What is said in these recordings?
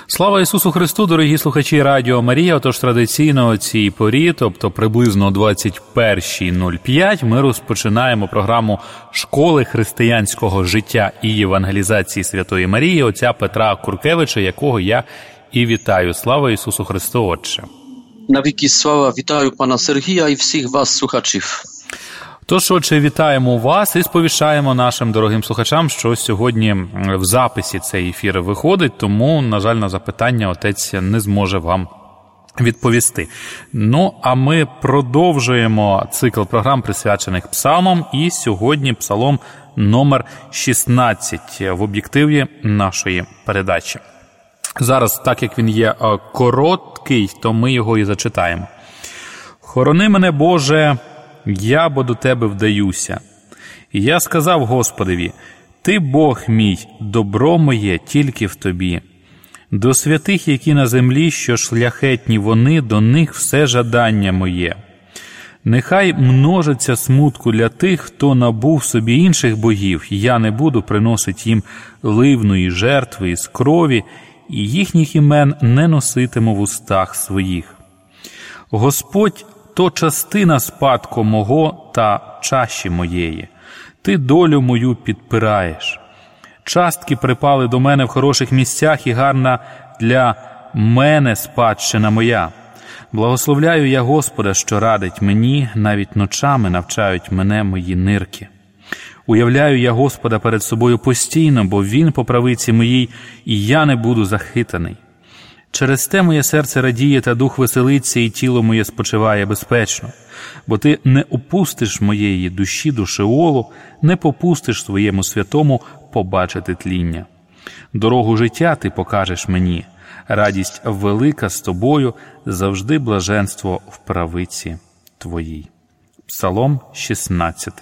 Слава Ісусу Христу, дорогі слухачі Радіо Марія. Отож, традиційно о цій порі, тобто приблизно о 21:05, ми розпочинаємо програму Школи християнського життя і евангелізації Святої Марії, отця Петра Куркевича, якого я і вітаю. Слава Ісусу Христу, Отче! Навіки слава, вітаю пана Сергія і всіх вас, слухачів. Тож, Отче, вітаємо вас і сповіщаємо нашим дорогим слухачам, що сьогодні в записі цей ефір виходить, тому, на жаль, на запитання отець не зможе вам відповісти. Ну, а ми продовжуємо цикл програм, присвячених псалмам, і сьогодні псалом номер 16 в об'єктиві нашої передачі. Зараз, так як він є короткий, то ми його і зачитаємо. «Хорони мене, Боже, я бо до Тебе вдаюся. І я сказав Господеві, Ти, Бог мій, добро моє тільки в Тобі. До святих, які на землі, що шляхетні вони, до них все жадання моє. Нехай множиться смутку для тих, хто набув собі інших богів, я не буду приносити їм ливної жертви із крові, і їхніх імен не носитиму в устах своїх. Господь, то частина спадку мого та чаші моєї. Ти долю мою підпираєш. Частки припали до мене в хороших місцях, і гарна для мене спадщина моя. Благословляю я Господа, що радить мені, навіть ночами навчають мене мої нирки. Уявляю я Господа перед собою постійно, бо Він по правиці моїй, і я не буду захитаний. Через те моє серце радіє та дух веселиться, і тіло моє спочиває безпечно. Бо ти не опустиш моєї душі до Шеолу, не попустиш своєму святому побачити тління. Дорогу життя ти покажеш мені, радість велика з тобою, завжди блаженство в правиці твоїй». Псалом 16.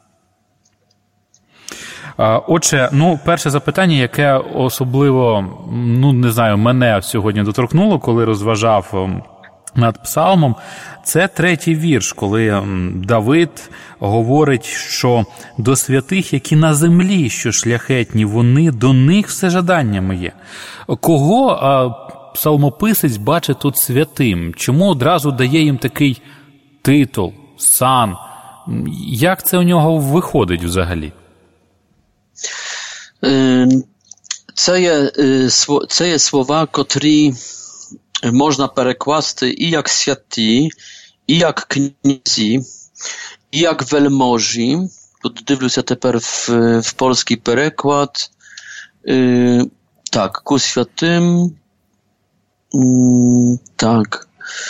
Отже, перше запитання, яке особливо, не знаю, мене сьогодні доторкнуло, коли розважав над псалмом, це 3-й вірш, коли Давид говорить, що до святих, які на землі, що шляхетні вони, до них все жадання моє. Кого псалмописець бачить тут святим? Чому одразу дає їм такий титул, сан? Як це у нього виходить взагалі? Це є слова, котрі можна перекласти і як святі, і як князі, і як вельможі. Тут дивлюся тепер в polski переклад. Так, ku świętym. Так.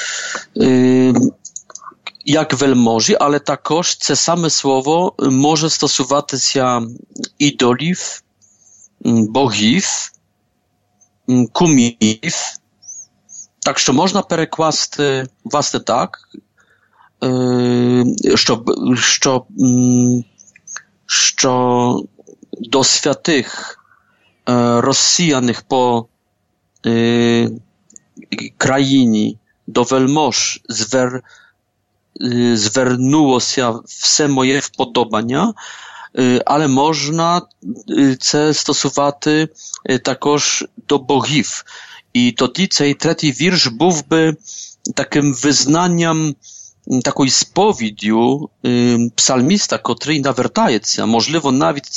Як вельможі, але також це саме слово може стосуватися ідолів, богів, кумів. Так що можна перекласти, власне, так, що до святих розсіяних по країні, до вельмож звернулося все моє вподобання, але можна це стосувати також до богів. І тоді цей 3-й вірш був би таким визнанням, такою сповіддю псалміста, котрий навертається. Можливо, навіть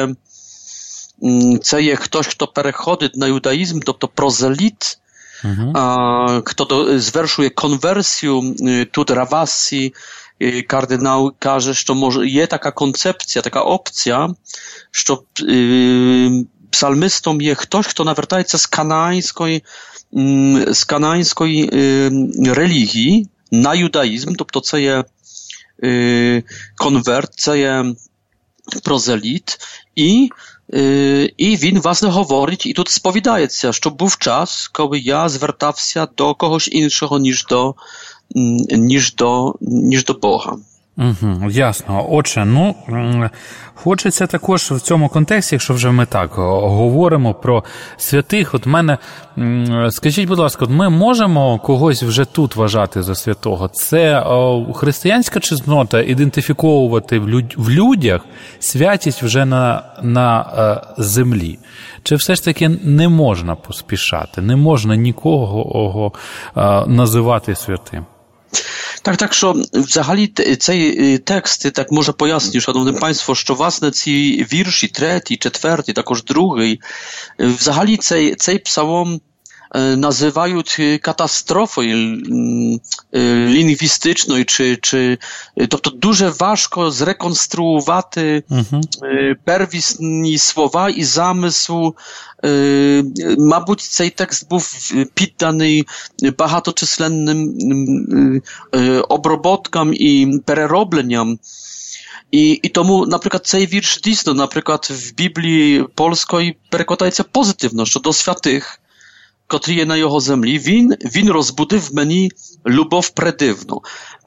це є хтось, хто переходить на юдаїзм, тобто прозеліт, хто звершує конверсію. Тут Равасі, кардинал, каже, що може є така концепція, така опція, що psalmystą jest ktoś, kto nawracaється z kanańskiej religii na judaizm, тобто це є конверт, це є прозеліт, і він, власне, говорить, і тут сповідається, що був час, коли я звертався до когось іншого, ніж до Бога. Ясно. Отже, хочеться також в цьому контексті, якщо вже ми так говоримо про святих, от мене, скажіть, будь ласка, ми можемо когось вже тут вважати за святого? Це християнська чеснота ідентифіковувати в людях святість вже на землі? Чи все ж таки не можна поспішати, не можна нікого називати святим? Так, що взагалі цей текст, так може поясню, шановне панство, що власне ці вірші, 3, 4, також 2, взагалі цей псалом називають катастрофою лінгвістичною, тобто дуже важко зреконструювати первісні слова і замисл. Мабуть, цей текст був підданий багаточисленним оброботкам і переробленням. І тому, наприклад, цей вірш дійсно, наприклад, в Біблії польської перекладається позитивно, що до святих, котрі є на його землі, він розбудив в мені любов предивну.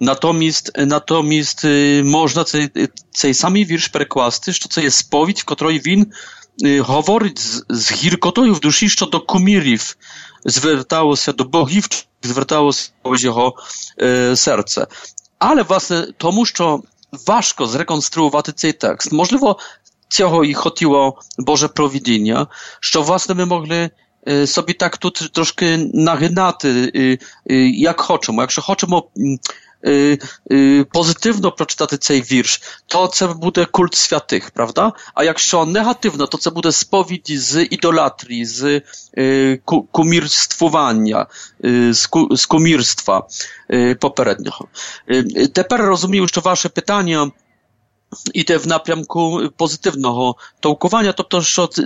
Натомість можна цей самий вірш перекласти, що це є сповідь, в котрій він говорить з гіркотою в душі, що до кумірів зверталося, до богів зверталося його серце. Але, власне, тому що важко зреконструювати цей текст. Можливо, цього і хотіло Боже провидіння, що, власне, ми могли собі так тут трошки нагинати, як хочемо. Якщо хочемо позитивно прочитати цей вірш, то це буде культ святих, правда? А якщо негативно, то це буде сповідь з ідолатрії, з кумірствування, з кумірstwa попереднього. Тепер розумію, що ваше питання іде в напрямку позитивного толкування, тобто,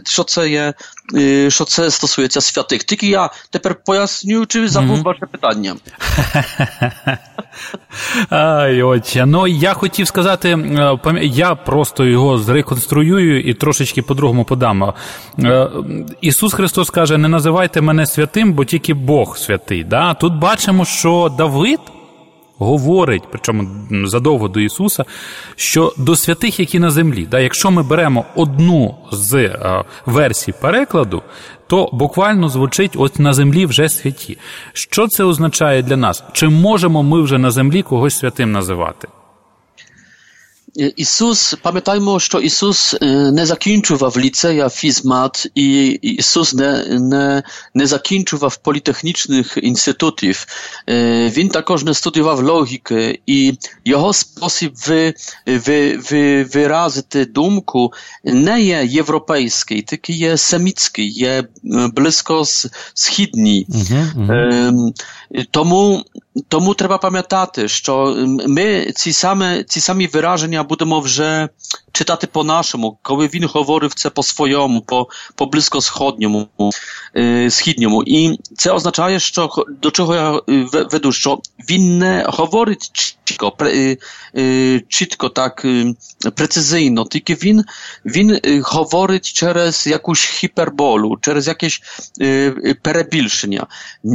що це стосується святих. Тільки я тепер поясню, чи забув ваше питання. Отче, я хотів сказати, я просто його зреконструюю і трошечки по-другому подам. Ісус Христос каже, не називайте мене святим, бо тільки Бог святий. Да? Тут бачимо, що Давид говорить, причому задовго до Ісуса, що до святих, які на землі. Да? Якщо ми беремо одну з версій перекладу, то буквально звучить ось на землі вже святі. Що це означає для нас? Чи можемо ми вже на землі когось святим називати? Ісус, пам'ятаємо, що Ісус не закінчував ліцея фізмат і Ісус не закінчував політехнічних інститутів. Він також не студіював логіки і його спосіб виразити думку не є європейський, тільки є семітський, є близько східний. Тому треба пам'ятати, що ми ці самі вираження будемо вже читати по-нашому, коли він говорив це по-своєму, по близькосходньому, східньому. І це означає, що до чого я веду, що він не говорить чітко, так precyzyjno, тільки він говорить через якусь гіперболу, через якесь перебільшення.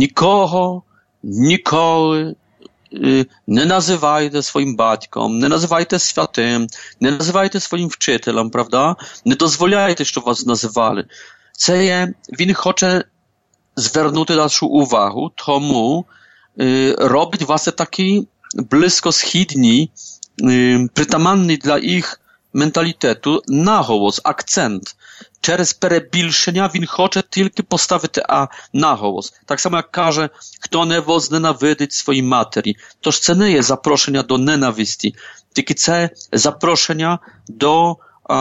Nikogo не називайте своїм батьком, не називайте святим, не називайте своїм вчителем, правда? Не дозволяйте, щоб вас називали. Це є, він хоче звернути нашу увагу, тому робить вас такі близькосхідні, притаманні для їх менталітету наголос, акцент. Через перебільшення він хоче тільки поставити наголос. Так само, як каже, хто не возненавидить своїй матері. Тож це не є запрошення до ненависті, тільки це запрошення до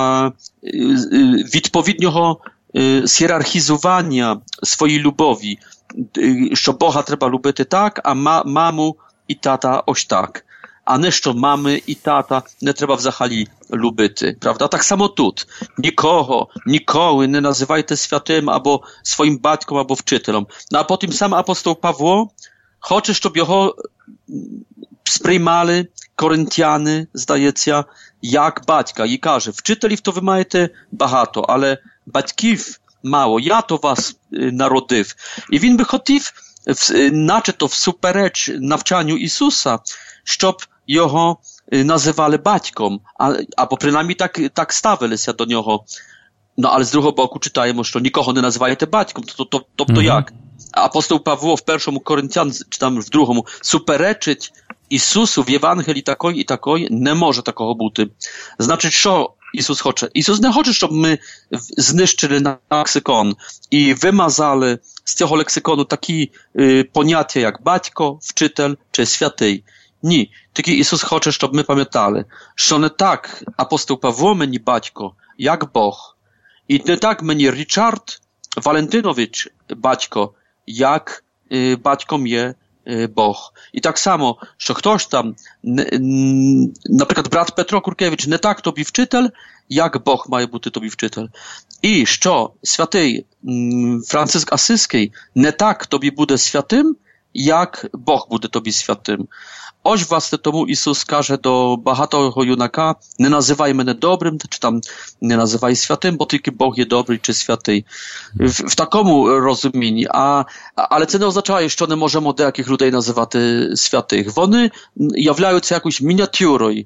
відповіднього з'єрархізування своєї любові, що Бога треба любити так, а маму і тата ось так. А не що мами і тата не треба взагалі любити, правда? Так само тут. Nikogo не називайте святим або своїм батьком, або вчителем. А потім сам апостол Павло хоче, щоб його сприймали коринтяни, здається, як батька. І каже, вчителів то ви маєте багато, але батьків мало. Я то вас народив. І він би хотів, начебто всупереч навчанню Ісуса, щоб його nazywali батьком, або принаймні так ставилися до нього. Ну, але з другого боку читаємо, що нікого не називаєте батьком. Тобто як? Апостол Павло в 1 Коринтян, чи там в 2, суперечить Ісусу в Євангелії такої і такої, не може такого бути. Значить, що Ісус хоче? Ісус не хоче, щоб ми знищили лексикон і вимазали з цього лексикону такі поняття, як батько, вчитель чи святий. Ні. Тільки Ісус хоче, щоб ми пам'ятали, що не так апостол Павло мені батько, як Бог. І не так мені Річард Валентинович батько, як батьком є Бог. І так само, що хтось там, наприклад, брат Петро Куркевич, не так тобі вчитель, як Бог має бути тобі вчитель. І що святий Франциск Асизький не так тобі буде святим, як Бог буде тобі святим. Ось, власне, тому Ісус каже до багатого юнака, не називай мене добрим, чи там не називай святим, бо тільки Бог є добрий чи святий. В такому розумінні. Але це не означає, що не можемо деяких людей називати святих. Вони являються якоюсь мініатюрою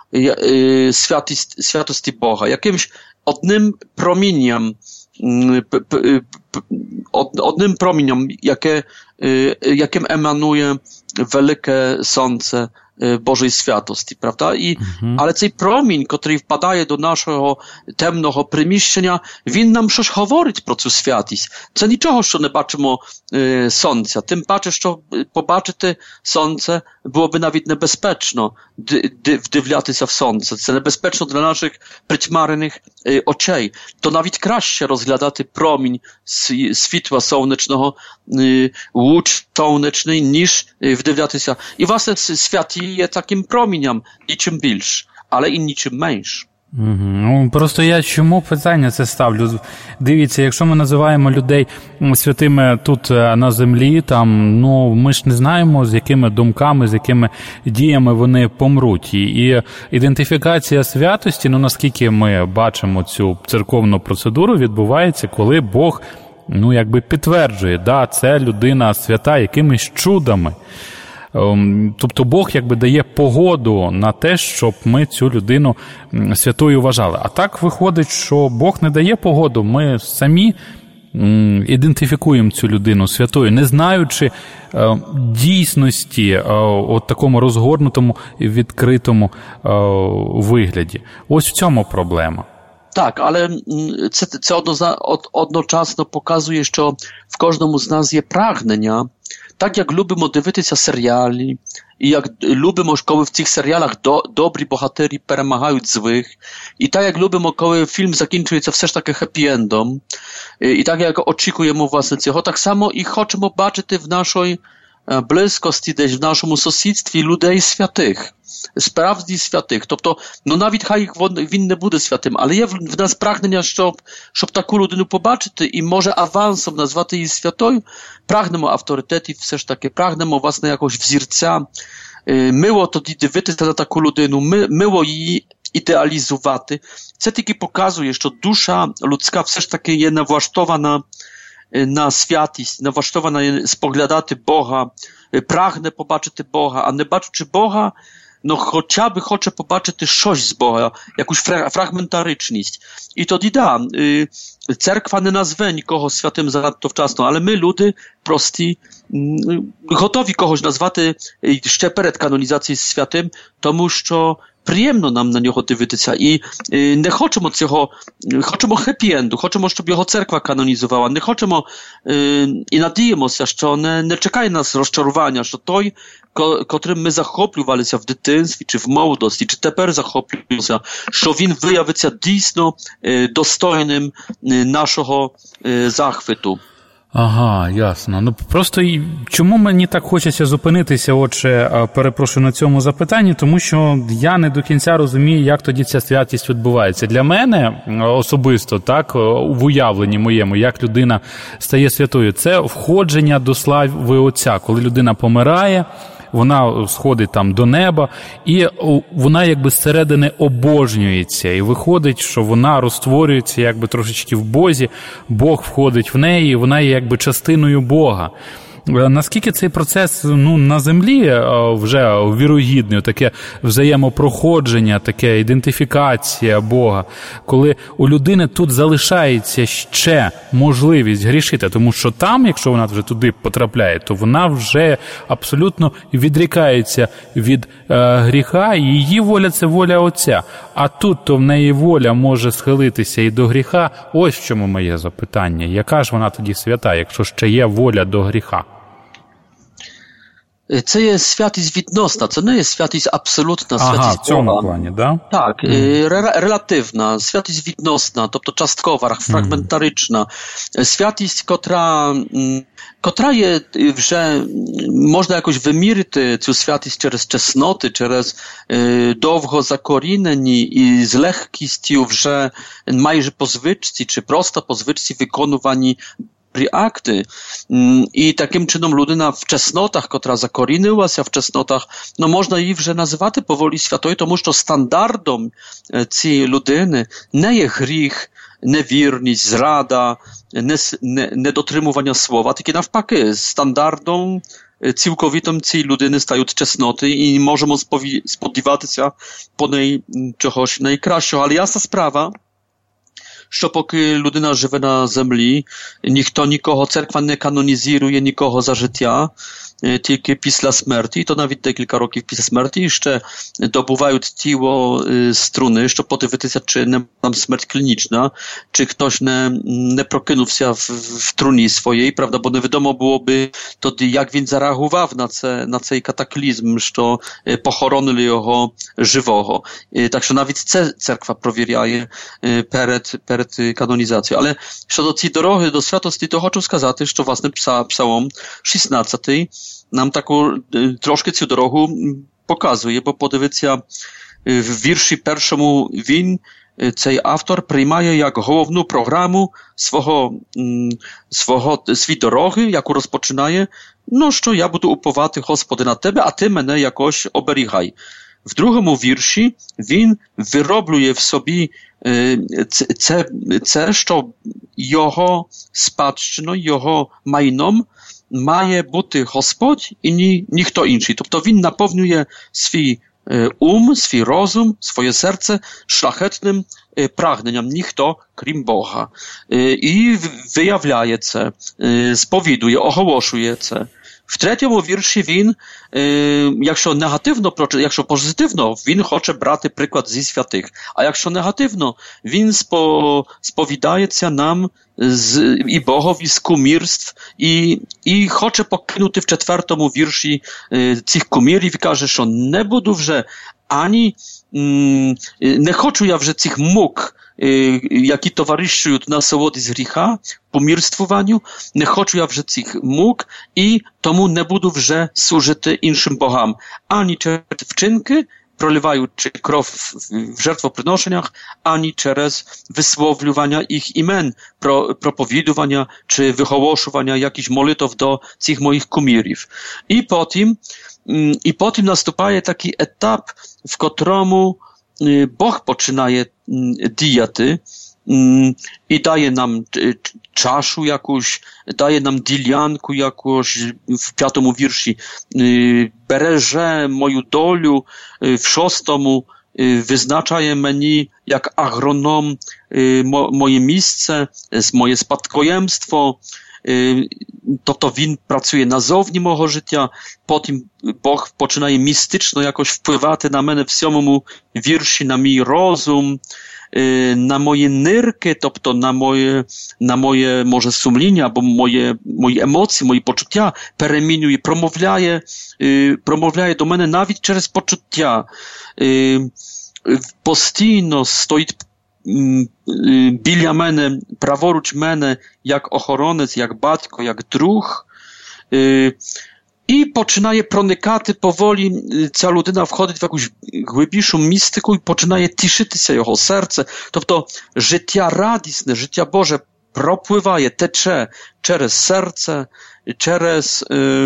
святості Бога, якимś одним promieniem, jakim emanuje wielkie słońce Bożej światłości, prawda? Ale цей промінь, котрий впадає до нашого темного приміщення, він нам щось говорить про цю святість. Це нічого, що не бачимо сонця. Тим паче, що побачити сонце byłoby навіть небезпечно вдивлятися в сонце. Це небезпечно для наших притьмарених очей. То навіть краще розглядати промінь світла сонячного, луч сонячний, ніж вдивлятися. І, власне, святі є таким промінням, нічим більш, але і нічим менш. Ну, просто я чому питання це ставлю? Дивіться, якщо ми називаємо людей святими тут на землі, там, ну, ми ж не знаємо, з якими думками, з якими діями вони помруть. І ідентифікація святості, ну, наскільки ми бачимо цю церковну процедуру, відбувається, коли Бог, ну, якби підтверджує, да, це людина свята якимись чудами. Тобто Бог якби дає погоду на те, щоб ми цю людину святою вважали. А так виходить, що Бог не дає погоду, ми самі ідентифікуємо цю людину святою, не знаючи дійсності от такому розгорнутому, відкритому вигляді. Ось в цьому проблема. Так, але це одночасно показує, що в кожному з нас є прагнення. Так як любимо дивитися серіали, і як любимо, коли в цих серіалах добрі богатирі перемагають злих, і так як любимо, коли фільм закінчується все ж таки хеппі-ендом, і так як очікуємо власне цього, так само і хочемо бачити в нашій близькості, десь в нашому сусідстві людей святих. Справді святих. Тобто, ну навіть хай він не буде святим, але є в нас прагнення, щоб таку людину побачити і може авансом назвати її святою. Прагнемо авторитетів, все ж таки, прагнемо власне якогось взірця. Мило тоді дивитися на таку людину, мило її ідеалізувати. Це тільки показує, що душа людська все ж таки є навлаштована на святість, навлаштована споглядати Бога, прагне побачити Бога, а не бачучи Бога, no chociażby хоче побачити щось з Бога, якусь фрагментаричність. І тоді, да, церква не назве нікого святим занадто вчасно, але ми, люди прості, готові когось назвати ще перед канонізацією святим, тому що приємно нам на нього дивитися і не хочемо цього, хочемо хеппі-енду, хочемо, щоб його церква канонізувала, не хочемо і надіємося, що не чекає нас розчарування, що той, котрим ми захоплювалися в дитинстві чи в молодості, чи тепер захоплюємося, що він виявиться дійсно достойним нашого захвиту. Ага, ясно. Ну просто чому мені так хочеться зупинитися, отже, перепрошую на цьому запитанні, тому що я не до кінця розумію, як тоді ця святість відбувається. Для мене особисто, так, в уявленні моєму, як людина стає святою, це входження до слави Отця, коли людина помирає, вона сходить там до неба, і вона якби зсередини обожнюється, і виходить, що вона розтворюється якби трошечки в Бозі, Бог входить в неї, і вона є якби частиною Бога. наскільки цей процес на землі вже вірогідний, таке взаємопроходження, таке ідентифікація Бога, коли у людини тут залишається ще можливість грішити, тому що там, якщо вона вже туди потрапляє, то вона вже абсолютно відрікається від гріха, і її воля – це воля Отця. А тут то в неї воля може схилитися і до гріха. Ось в чому моє запитання. Яка ж вона тоді свята, якщо ще є воля до гріха? Це є святість відносна, це не є святість абсолютна, святість Бога. В цьому плані, да? Так, relatywna, святість відносна, тобто часткова, фрагментарична. Святість, котра є вже, можна якось вимірити цю святість через чесноти, через довго закорінені і з легкістю вже майже по звичці, чи просто по звичці виконувані akty. I takim czynom людина w czesnotach, która zakoriniła się w czesnotach, no można jej вже називати powoli światowej, тому що стандартом цієї людини не є гріх, невірність, зрада, недотримування слова, тільки навпаки, стандартом цілковитим цієї людини стають чесноти і можемо сподіватися по неї чогось найкращого. Але ясна справа, що поки людина живе на землі, ніхто нікого, церква не канонізує нікого за життя, тільки після смерті, то навіть декілька років після смерті ще добувають тіло струни, щоб подивитися, чи не там смерть клінічна, чи хтось не прокинувся в труні своєї, правда, бо невідомо byłoby тоді, як він зареагував на цей катаклізм, що похоронили його живого. Так що навіть це церква провіряє перед канонізацією. Але щодо цієї дороги до святості, то хочу сказати, що власне Псалом 16 нам таку трошки цю дорогу показує, бо подивіться, в вірші першому він, цей автор, приймає як головну програму свій дороги, яку розпочинає, ну що я буду уповати, Господи, на Тебе, а Ти мене якось оберігай. В другому вірші він вироблює в собі це, що його спадщиною, його майном має бути Господь і ніхто інший. Тобто він наповнює свій свій розум, своє серце szlachetnym pragnieniem, ніхто, крім Бога. І виявляє це, сповідує, оголошує це. В третьому вірші він, якщо позитивно, він хоче брати приклад зі святих. А якщо негативно, він сповідається нам і Богові з кумірств, і хоче покинути в четвертому вірші цих кумірів і каже, що не буду вже не хочу я вже цих мук, які товаришують насолоді з гріха, помірствуванню, не хочу я вже цих мук і тому не буду вже служити іншим богам. Ані через вчинки, проливаючи кров w żertwoprynoszeniach, ani przez wysłowianie ich imen, propowiadowania czy wyhołoszowania jakichś molitw do tych moich kumirów. I potem następuje taki etap, w którym Bóg poczynaje diety i daje nam czaszu jakąś, daje nam dilianku jakąś w 5 wierszy, bereże moją doliu w 6 wyznaczaje mnie jak agronom moje miejsce, moje spadkojemstwo, to він працює назовні мого життя, потім Бог починає містично якось впливати на мене в 7 вірші, на мій розум, на мої нирки, тобто на моє може сумління, або мої емоції, мої почуття перемінює, промовляє до мене навіть через почуття. Постійно стоїть біля мене, праворуч мене, як охоронець, як батько, як друг. І починає проникати поволі, ця людина входить в якусь глибішу містику і починає тішитися його серце. Тобто життя радісне, життя Боже пропливає, тече через серце, через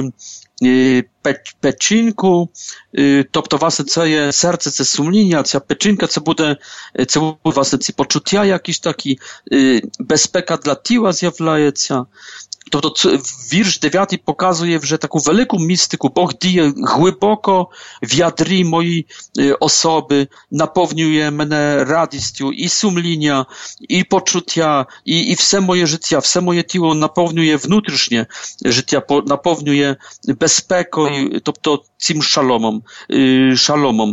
печінку, тобто власне це є серце, це сумління, ця печінка, це буде власне ці почуття якісь такі, безпека для тіла з'являється. Тобто вірш 9 показує вже таку велику містику. Бог діє глибоко в ядрі моєї особи, наповнює мене радістю і сумління, і почуття, і все моє життя, все моє тіло наповнює внутрішнє життя, наповнює безпекою, тобто цим шаломом.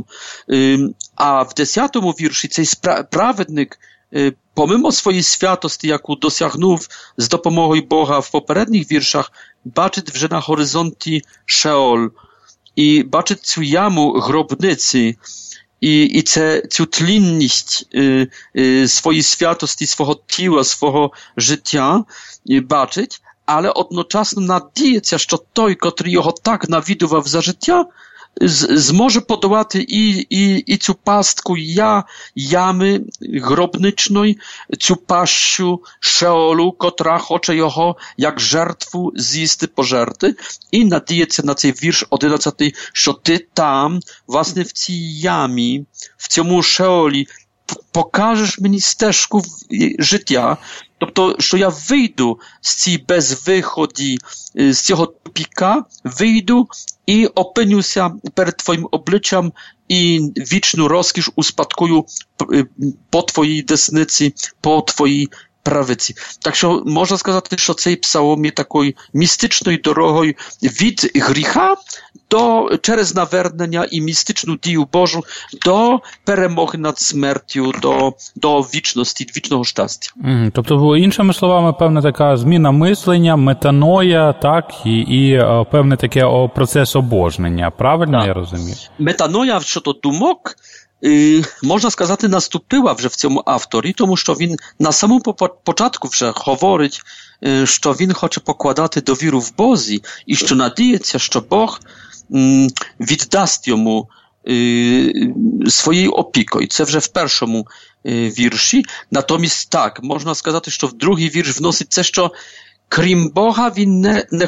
А в 10 вірші цей праведник, pomimo swojej światosti, jaką dosiągnął z dopomogą Boga w poprzednich wierszach, baczy, że na horyzoncie Szeol i baczy tę jamu grobnicy i tę tlinność swojej światosti, swojego ciała, swojego życia baczyć, ale jednocześnie nadzieję, że той, który jego tak nawidował za życia, zmoże podołać i цю pastku jamy grobnicznej, цю paszczu Szeolu, która chce jego jak żertwu zjisty pożerty i nadzieję na цей wiersz 11, że ty tam, właśnie w tej jamie, w tym Szeoli, pokażesz mi ścieżkę życia, тобто, що я вийду з цієї безвиході, з цього тупіка, вийду і опинюся перед твоїм обличчям і вічну розкіш успадкую по твоїй десниці, по твоїй правиці. Так що можна сказати, що цей псалом є такою містичною дорогою від гріха через навернення і містичну дію Божу до перемоги над смертю, до вічності, вічного щастя. Тобто, іншими словами, певна така зміна мислення, метаноя, так, і певне таке процес обожнення. Правильно я розумію? Метаноя щодо думок, можна сказати, наступила вже в цьому авторі, тому що він на самому початку вже говорить, що він хоче покладати довіру в Бозі і що надіється, що Бог віддасть йому своєю опікою. Це вже в першому вірші. Натомість так, можна сказати, що в другий вірш вносить це, що крім Бога він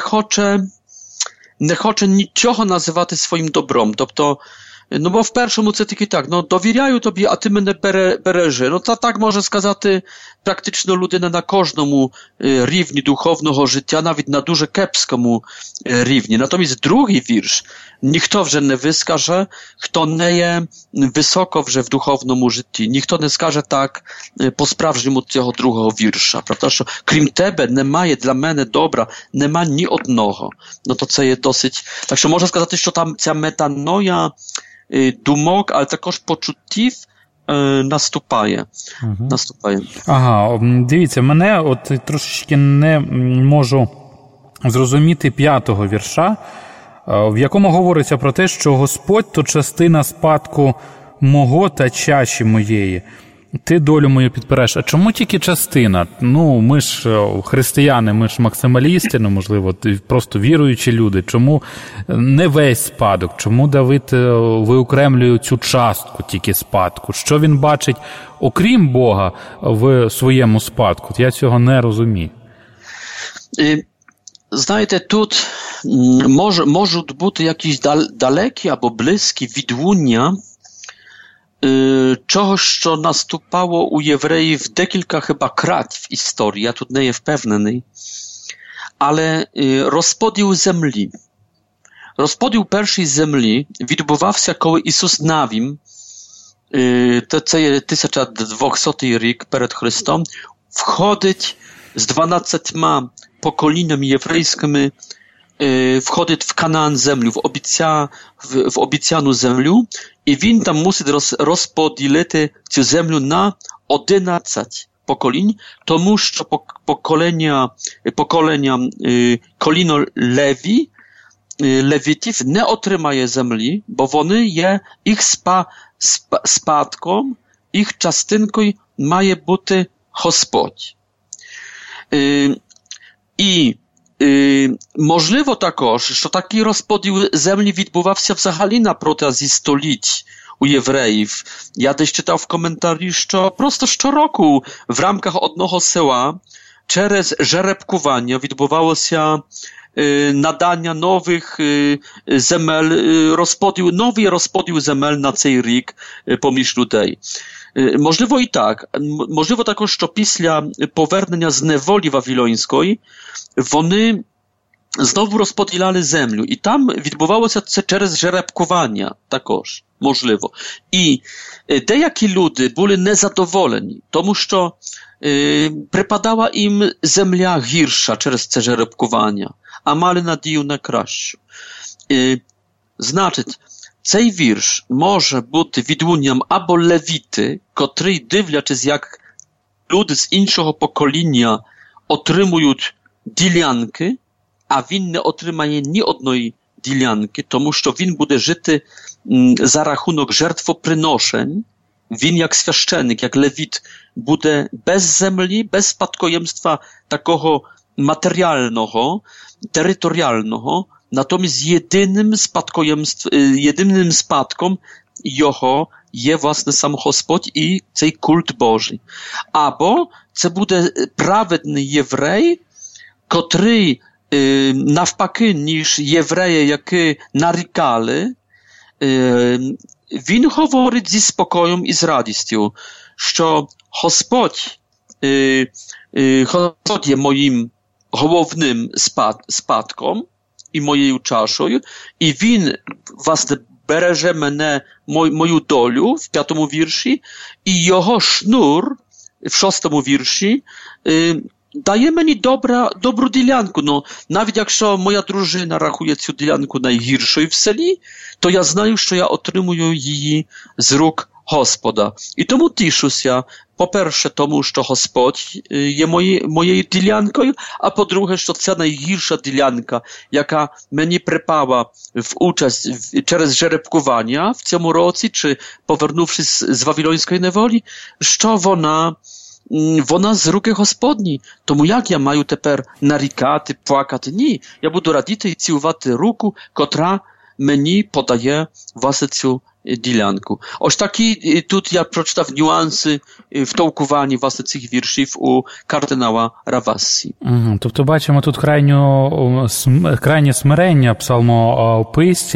не хоче нічого називати своїм добром. Тобто, no bo w pierwszym це тільки так, no довіряю тобі, а ти мене бережи. No так може сказати практично людина на кожному рівні духовного життя, навіть на дуже кепському рівні. Натомість другий вірш ніхто вже не вискаже, хто не є високо вже в духовному житті. Ніхто не скаже так по-справжньому цього другого вірша. Правда, що крім тебе немає для мене добра, нема ні одного. No to це є досить... Так що можна сказати, що там ця метаноя думок, але також почуттів наступає. Ага, дивіться, мене от трошечки не можу зрозуміти 5-го вірша, в якому говориться про те, що Господь – то частина спадку мого та чаші моєї. Ти долю мою підпереш. А чому тільки частина? Ну, ми ж християни, ми ж максималісти, ну, можливо, просто віруючі люди. Чому не весь спадок? Чому Давид виокремлює цю частку тільки спадку? Що він бачить, окрім Бога, в своєму спадку? Я цього не розумію. Знаєте, тут можуть бути якісь далекі або близькі відлуння czegoś, co nastąpało u Jewreїв декілька chyba крат w historii, ja tu nie jestem wpewny, ale rozpodział землі. Rozpodział pierwszej землі відбував się koło Ісус Навім, це є 1200 рік перед Христом, wchodzić z 12 pokoleniami єврейськими, wchodzić w Kanaan землю, w obiecaną землю, i він там мусить розподілити цю землю на 11 поколінь, тому що коліно левітів не отримає землі, бо вони є їх спадком, їх частинкою має бути Господь. І можливо також, що такий розподіл землі відбувався взагалі на протязі століть у євреїв. Я десь читав в коментарі, що просто щороку в рамках одного села через жеребкування відбувалося надання нових земель, новий розподіл земель на цей рік поміж людей. Можливо і так. Можливо також, що після повернення з неволі вавилонської вони знову розподіляли землю. І там відбувалося це через жеребкування також. Можливо. І деякі люди були незадоволені, тому що припадала їм земля гірша через це жеребкування, а мали надію на кращу. Значить, цей вірш може бути відлунням або левіти, котрий, дивлячись, як люди з іншого покоління отримують ділянки, а він не отримає ні одної ділянки, тому що він буде жити за rachunок żertwoprynoszeń. Він як священник, як левіт, буде без землі, без спадкоємства такого матеріального, територіального, натомість єдиним спадком його є, власне, сам Господь і цей культ Божий. Або це буде праведний єврей, котрий навпаки, ніж євреї, які нарікали, він говорить зі спокоєм і з радістю, що Господь є моїм головним спадком і моєю чашою, і він, власне, береже мене, мою долю в 5-му вірші, і його шнур в 6-му вірші дає мені добру ділянку. Ну, навіть якщо моя дружина рахує цю ділянку найгіршою в селі, то я знаю, що я отримую її з рук Господа. І тому тішуся, по-перше, тому, що Господь є моєю ділянкою, а по-друге, що ця найгірша ділянка, яка мені припала в участь через жеребкування в цьому році, чи повернувшись з вавилонської неволі, що вона з руки Господні. Тому як я маю тепер нарікати, плакати? Ні, я буду радіти і цілувати руку, котра мені подає власне цю ділянку. Ось такі тут я прочитав нюанси в толкуванні власне цих віршів у кардинала Равассі. Тобто бачимо тут крайнє смирення псалмописця,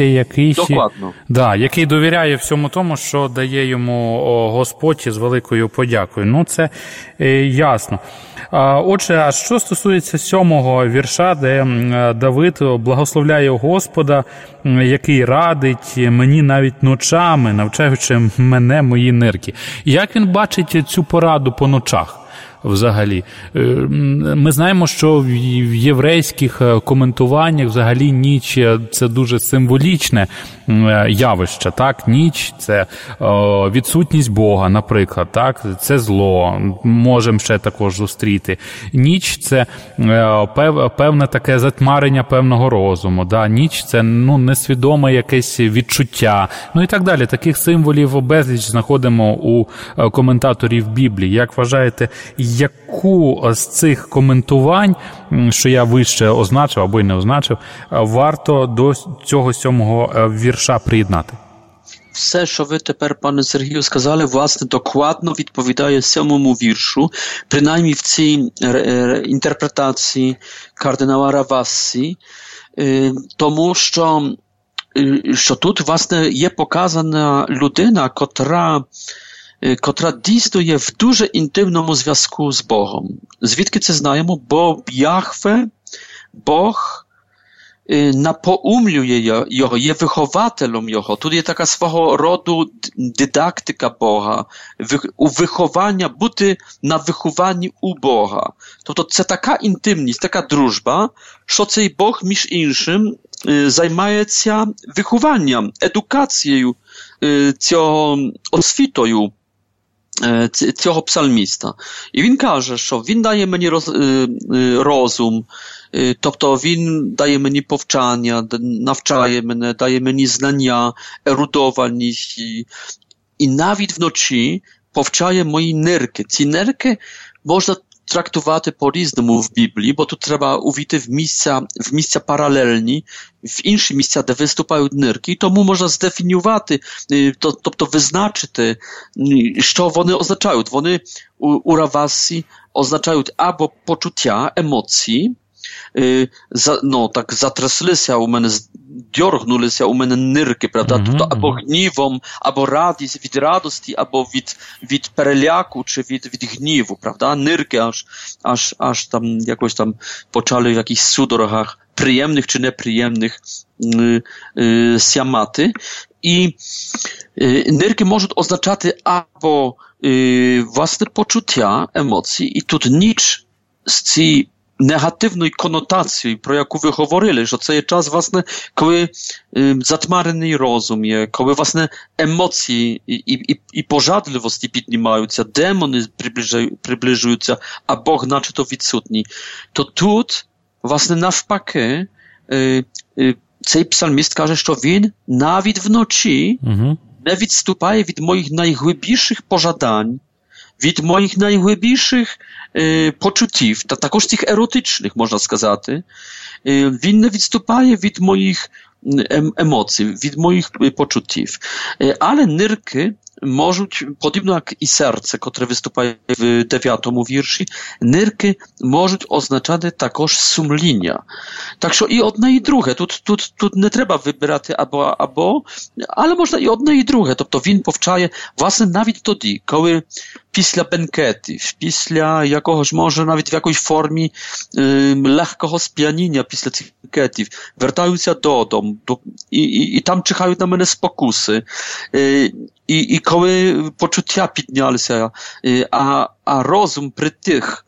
який довіряє всьому тому, що дає йому Господь з великою подякою. Ну, це ясно. Отже, а що стосується 7-го вірша, де Давид благословляє Господа, який радить мені навіть ночами, навчаючи мене мої нирки. Як він бачить цю пораду по ночах? Взагалі. Ми знаємо, що в єврейських коментуваннях взагалі ніч – це дуже символічне явище, так? Ніч – це відсутність Бога, наприклад, так? Це зло, можемо ще також зустріти. Ніч – це певне таке затьмарення певного розуму, да? Ніч – це несвідоме якесь відчуття, і так далі. Таких символів безліч знаходимо у коментаторів Біблії. Як вважаєте, яку з цих коментувань, що я вище означив або й не означив, варто до цього 7-го вірша приєднати? Все, що ви тепер, пане Сергію, сказали, власне, докладно відповідає 7-му віршу, принаймні в цій інтерпретації кардинала Равассі, тому що тут, власне, є показана людина, котра дійсно є в дуже інтимному зв'язку з Богом. Звідки це знаємо? Бо Яхве, Бог напоумлює його, є вихователем його. Тут є така свого роду дидактика Бога, виховання, бути на вихованні у Бога. Тобто це така інтимність, така дружба, що цей Бог, між іншим, займається вихованням, едукацією, освітою цього псалміста. І він каже, що він дає мені розум, тобто він дає мені повчання, навчає мене, дає мені знання, ерудованість і навіть вночі повчає мої нирки. Ці нирки можна трактувати по-різному в Біблії, бо тут треба увійти в місця паралельні, в інші місця, де виступають нирки, і тому можна здефінювати, тобто визначити, що вони означають. Вони у Равассі означають або почуття, емоції, так затряслися у мене дьоргнулися у мене нирки, правда? Тобто або гнівом, або радість від радості, або від переляку, чи від гніву, правда? Нирки аж там якось там почали в якихось судорогах приємних чи неприємних сямати. І нирки можуть означати або власне почуття, емоції, і тут ніч з цією негативною конотацією, про яку ви говорили, що це є час, власне, коли затьмарений розум є, коли, власне, емоції і пожадливості піднімаються, демони приближуються, а Бог наче-то відсутній. То тут, власне, навпаки, цей псалміст каже, що він навіть вночі не відступає від моїх найглибших пожадань, від моїх найглибших почуттів, та також цих еротичних, можна сказати. Він не відступає від моїх емоцій, від моїх почуттів. Але нирки можуть, подібно як і серце, котре виступає в 9-му вірші, нирки можуть означати також сумління. Так що і одне, і друге. Тут не треба вибирати або, але можна і одне, і друге. Тобто він повчає, власне, навіть тоді, коли після бенкетів, після якогось, може навіть в якійсь формі легкого сп'яніння після цих бенкетів, вертаються додому і там чекають на мене спокуси. І коли почуття піднялися, а розум притих,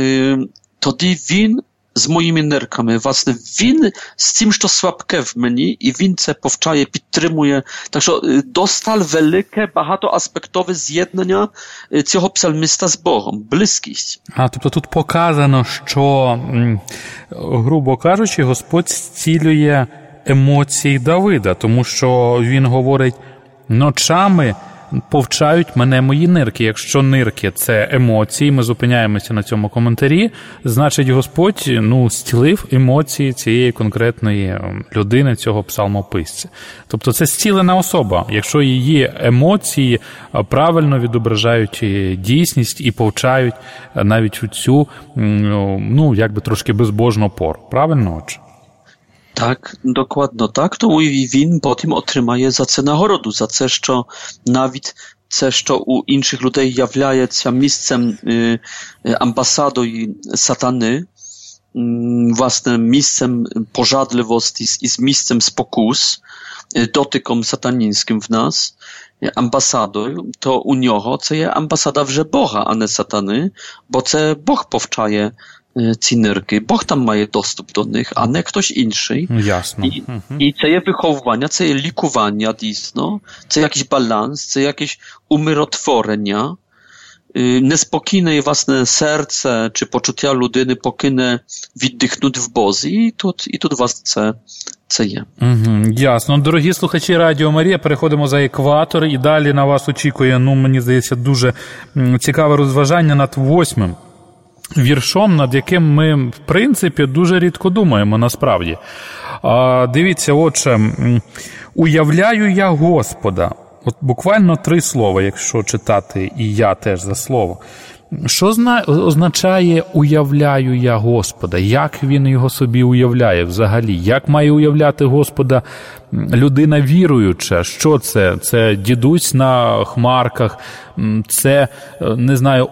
тоді він з моїми нирками, власне, він з тим, що слабке в мені, і він це повчає, підтримує. Так що досталь велике, багатоаспектове з'єднання цього псалміста з Богом, близькість. Тобто тут показано, що, грубо кажучи, Господь зцілює емоції Давида, тому що він говорить, ночами повчають мене мої нирки. Якщо нирки – це емоції, ми зупиняємося на цьому коментарі, значить Господь зцілив емоції цієї конкретної людини, цього псалмописця. Тобто це зцілена особа, якщо її емоції правильно відображають дійсність і повчають навіть у цю, якби трошки безбожну пору. Правильно, отже? Так, dokładno tak, тому і він потім отримає за це нагороду, за це, що навіть це, що у інших людей являється місцем амбасадою сатани, власне, місцем пожадливості і з місцем спокус, дотиком сатанінським в нас, амбасадою, то у нього це є амбасада вже Бога, а не сатани, бо це Бог повчає ці нирки. Бог там має доступ до них, а не хтось інший. Ясно. І це є виховування, це є лікування дійсно, це якийсь баланс, це якесь умиротворення. Неспокійне власне серце чи почуття людини покине віддихнути в Бозі, і тут вас це є. Ясно. Дорогі слухачі Радіо Марія, переходимо за екватор, і далі на вас очікує, мені здається, дуже цікаве розважання над 8-м віршом, над яким ми, в принципі, дуже рідко думаємо, насправді. Дивіться, отже, «Уявляю я Господа». От буквально 3 слова, якщо читати і я теж за слово. Що означає «уявляю я Господа»? Як він його собі уявляє взагалі? Як має уявляти Господа людина віруюча? Що це? Це дідусь на хмарках? Це, не знаю,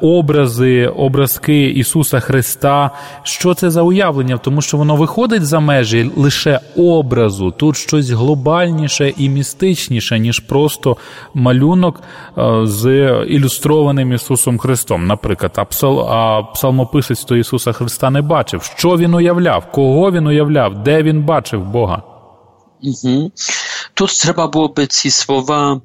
образки Ісуса Христа? Що це за уявлення? Тому що воно виходить за межі лише образу. Тут щось глобальніше і містичніше, ніж просто малюнок з ілюстрованим Ісусом Христом, наприклад. А псалмописець то Ісуса Христа не бачив. Що він уявляв? Кого він уявляв? Де він бачив Бога? Тут треба було би ці слова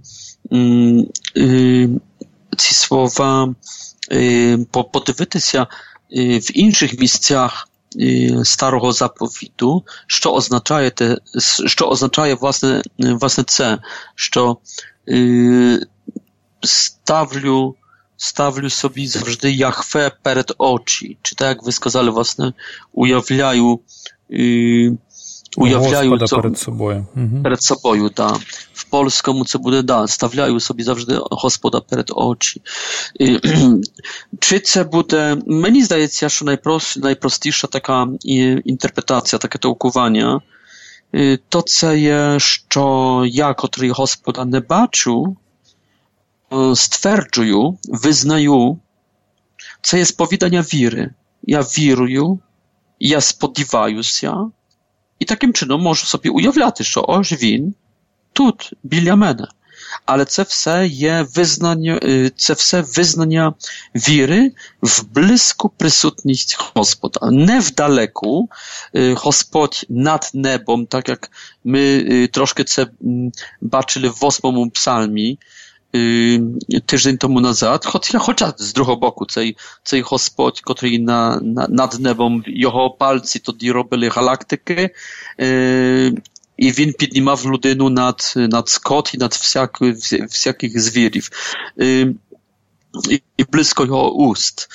подивитися в інших місцях старого заповіту, що означає власне це, що ставлю собі завжди Яхве перед очі. Чи так, як ви сказали, власне, уявляю Господа перед собою. Перед собою, так. В польському це буде, ставляю собі завжди Господа перед очі. Чи це буде, мені здається, що найпростіша така інтерпретація, таке толкування то це є, що я, котрий Господа не бачу, стверджую, визнаю, це є сповідання віри. Я вірую, я сподіваюся, і таким чином можу собі уявляти, що ось він тут, біля мене. Але це все є визнання віри в близьку присутність Господа. Не в далеку, Господь над небом, так jak my troszkę це бачили в 8 псалмі тиждень тому назад, хоча з другого боку цей Господь, котрий над небом, його пальці тоді робили галактики, і він піднімав людину над скот і над всяких звірів. І близько його уст.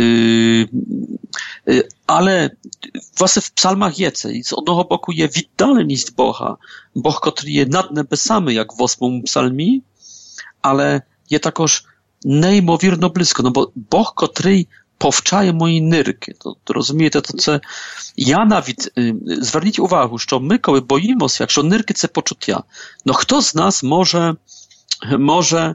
Але власне в псалмах є це. І з одного боку є віддаленість Boha. Бог, котрий є над небесами, як в 8 псалмі, але є також неймовірно близько. Бо Бог, котрий повчає мої нирки. То розумієте, то це... Я навіть... Зверніть увагу, що ми, коли боїмося, якщо нирки – це почуття, no хто з нас може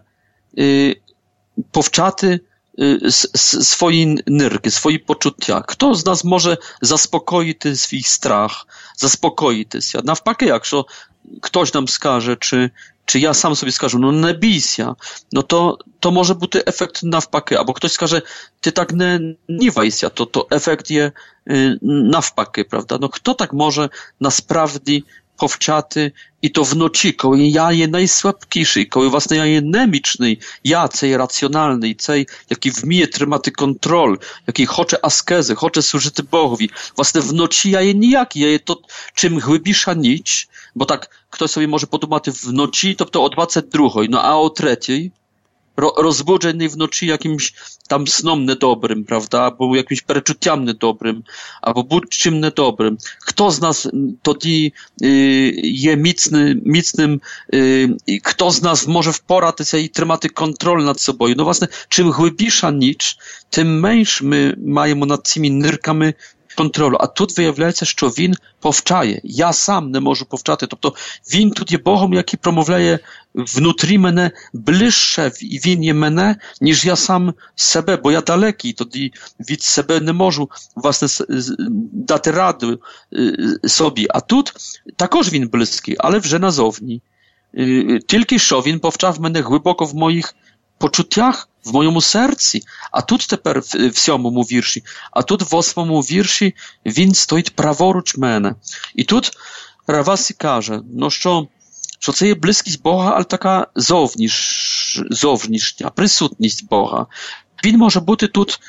повчати свої нирки, свої почуття? Хто з нас може zaspokоїти свій страх, заспокоїтися? Навпаки, якщо ktoś nam скаже, czy ja sam sobie скажу, no nie bij się, no to może бути ефект навпаки. Або хтось скаже, ти так не гнівайся, то ефект є навпаки, правда? No kto tak може насправді повчати і то вночі, коли я є найслабкіший, коли, власне, я є немічний, я, цей раціональний, цей, який вміє тримати контроль, який хоче аскези, хоче служити Богові. Власне, вночі я є ніякий, я є то, чим глибіша ніч, bo tak ktoś sobie może podumać w nocy, to o 22, no a o 3 rozbudzony w nocy jakimś tam snom niedobrym, prawda, albo jakimś przeczuciem niedobrym, albo budczym niedobrym. Kto z nas wtedy je mocnym, kto z nas może wporać się i trzymać kontrolę nad sobą? No właśnie, czym głębsza ніч, tym mniejszy my mamy nad tymi nyrkami контролю. А тут виявляється, що він повчає. Я сам не можу повчати. Тобто він тут є Богом, який промовляє внутрі мене ближче, і він є мене, ніж я сам себе, бо я далекий, тоді від себе не можу, власне, дати раду собі. А тут також він близький, але вже назовні. Тільки що він повчав мене глибоко в моїх почуттях, в моєму серці, а тут тепер в 7 вірші, а тут в 8 вірші він стоїть праворуч мене. І тут Равасі каже, ну що це є близькість Бога, але така зовнішня, присутність Бога. Він може бути тут,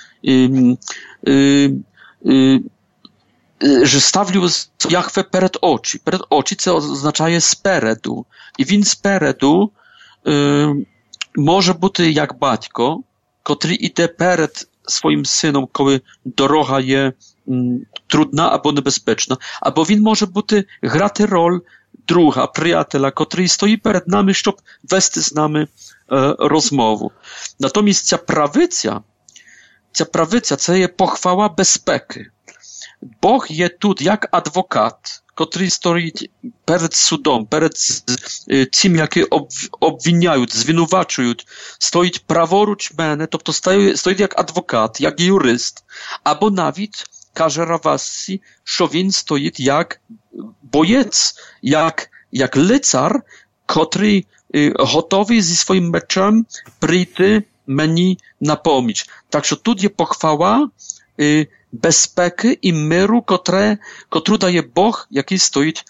że stawił Jahwe перед очі. Перед очі це означає спереду. І він спереду може бути як батько, котрий іде перед своїм сином, коли дорога є трудна або небезпечна. Або він може бути грати роль друга, приятеля, котрий стоїть перед нами, щоб вести з нами розмову. Натомість ця правиця це є похвала безпеки. Бог є тут як адвокат, котрий стоїть перед судом, перед цим, які обвиняють, звинувачують, стоїть праворуч мене, тобто стоїть як адвокат, як юрист, або навіть, каже Равасі, що він стоїть як боєць, як лицар, котрий готовий зі своїм мечем прийти мені на поміч. Так що тут є похвала безпеки і миру, котру дає Бог, який стоїть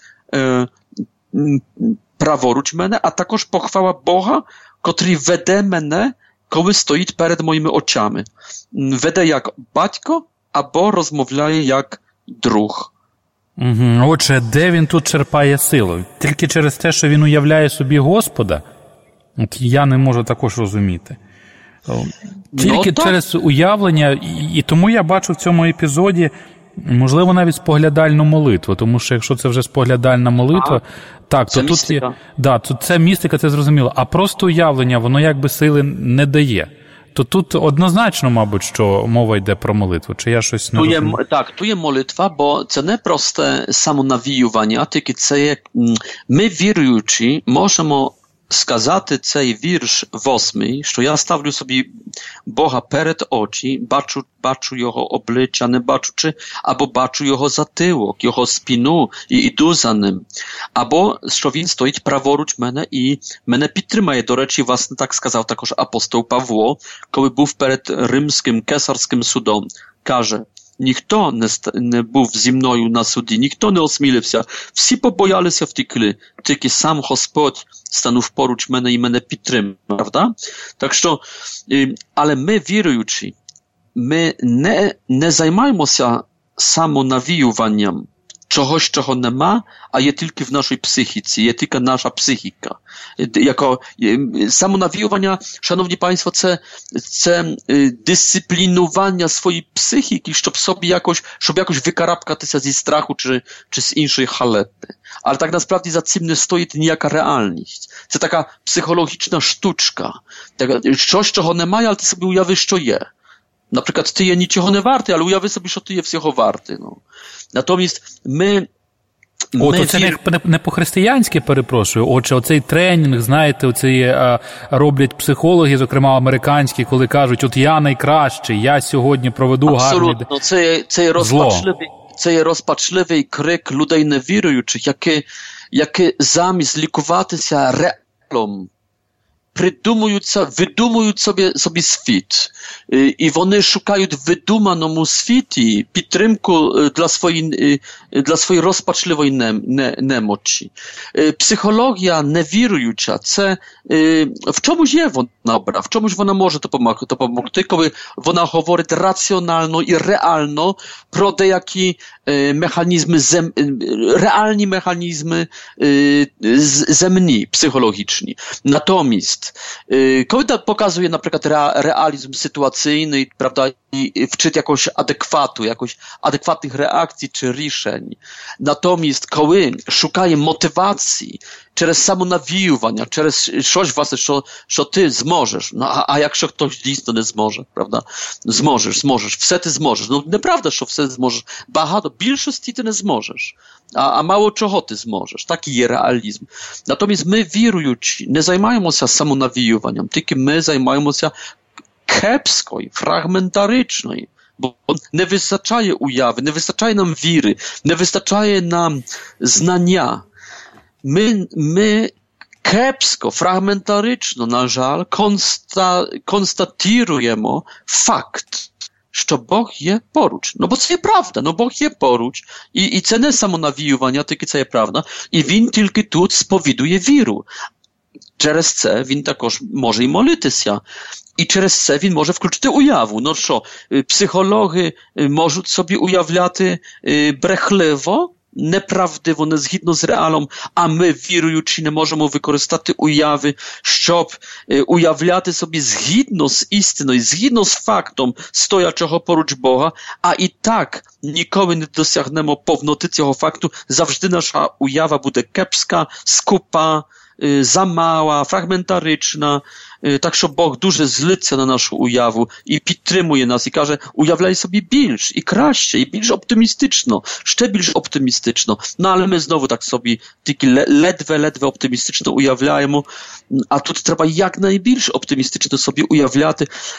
праворуч мене, а також похвала Бога, котрий веде мене, коли стоїть перед моїми очами. Веде як батько, або розмовляє як друг. Отже, де він тут черпає силу? Тільки через те, що він уявляє собі Господа? От я не можу також розуміти. Тільки через уявлення, і тому я бачу в цьому епізоді, можливо, навіть споглядальну молитву, тому що якщо це вже споглядальна молитва, так, то тут є, да, тут це містика, це зрозуміло, а просто уявлення, воно якби сили не дає. то тут однозначно, мабуть, що мова йде про молитву. Чи я щось не розумію? Так, tu є молитва, бо це не просто самонавіювання, тільки це є, ми віруючи, можемо сказати цей вірш 8, що я ставлю собі Бога перед очі, бачу його обличчя, не бачучи, або бачу його затилок, його спину і йду за ним. Або, що він стоїть праворуч мене і мене підтримає. До речі, власне, так сказав також апостол Павло, коли був перед римським кесарським судом. Каже, ніхто не був зі мною на суді, ніхто не осмілився, всі побоялися, втекли, тільки сам Господь станув поруч мене і мене підтримав, правда? Так що, але ми віруючи, ми не займаємося самонавіюванням czegoś, czego nie ma, a je tylko w naszej psychice, je tylko nasza psychika. Jako samonawijowania, szanowni państwo, це дисциплінування своєї психіки, щоб jakoś викарабкатися зі страху чи з іншої халепи. Ale tak naprawdę za tym nie stoi niejaka realność. To taka psychologiczna sztuczka. Coś, czego nie ma, ale ty sobie ujawisz, co je. Na przykład ty je niczego nie warty, ale ujawi sobie, що ти є всього вартий. Ну. Натомість ми... От це не по-християнськи, перепрошую. Отже, оцей тренінг, знаєте, оцей роблять психологи, зокрема американські, коли кажуть, от я найкращий, я сьогодні проведу гарний... Абсолютно. Це є розпачливий крик людей невіруючих, які замість лікуватися реалом, видумують собі світ. І вони шукають в видуманому світі підтримку для своєї розпачливої немочі. Психологія невіруюча, це в чомусь є вона добра, в чомусь вона може допомогти, коли вона говорить раціонально і реально про деякі mechanizmy, realni mechanizmy zemni, psychologiczni. Natomiast, kiedy pokazuje na przykład realizm sytuacyjny, prawda, i wczyt jakoś adekwatnych reakcji czy решень. Natomiast, kiedy szukaje motywacji, через самонавіювання, через щось, власне, що ти зможеш. Ну, а якщо хтось дійсно не зможе, правда? Зможеш, все ти зможеш. Ну, неправда, що все зможеш. Більшості ти не зможеш. А мало чого ти зможеш. Такий є реалізм. Натомість ми, віруючи, не займаємося самонавіюванням, тільки ми займаємося кепською, фрагментаричною. Bo nie wystarczaje ujawy, nie wystarczaje nam wiry, nie wystarczaje nam znania. My kiepsko, fragmentaryczno, na żal, konstatujemy fakt, że Bóg je porucz. No bo to jest prawda, no Bóg je porucz i to nie samo nawijowania, tylko to jest prawda. I Він tylko tu sповідує віру. Через це він також може і молитися. І через це він може включити уяву. Ну що, психологи можуть собі уявляти брехливо, неправдиво, не згідно з реалом, а ми, віруючи, не можемо використати уяви, щоб уявляти собі згідно з істиною, згідно з фактом стоячого поруч Бога, а і так ніколи не досягнемо повноти цього факту, завжди наша уява буде кепська, скупа, za mała, fragmentaryczna, tak, że Bóg дуже zlyca na naszą ujawę i підтримує nas i każe, ujawlaj sobie bільш i краще, i bільш optymistyczno, jeszcze bільш optymistyczno. No ale my znowu tak sobie tylko ledwe optymistyczno ujawляємо, a tu trzeba jak najbільш optymistyczno sobie ujawiać,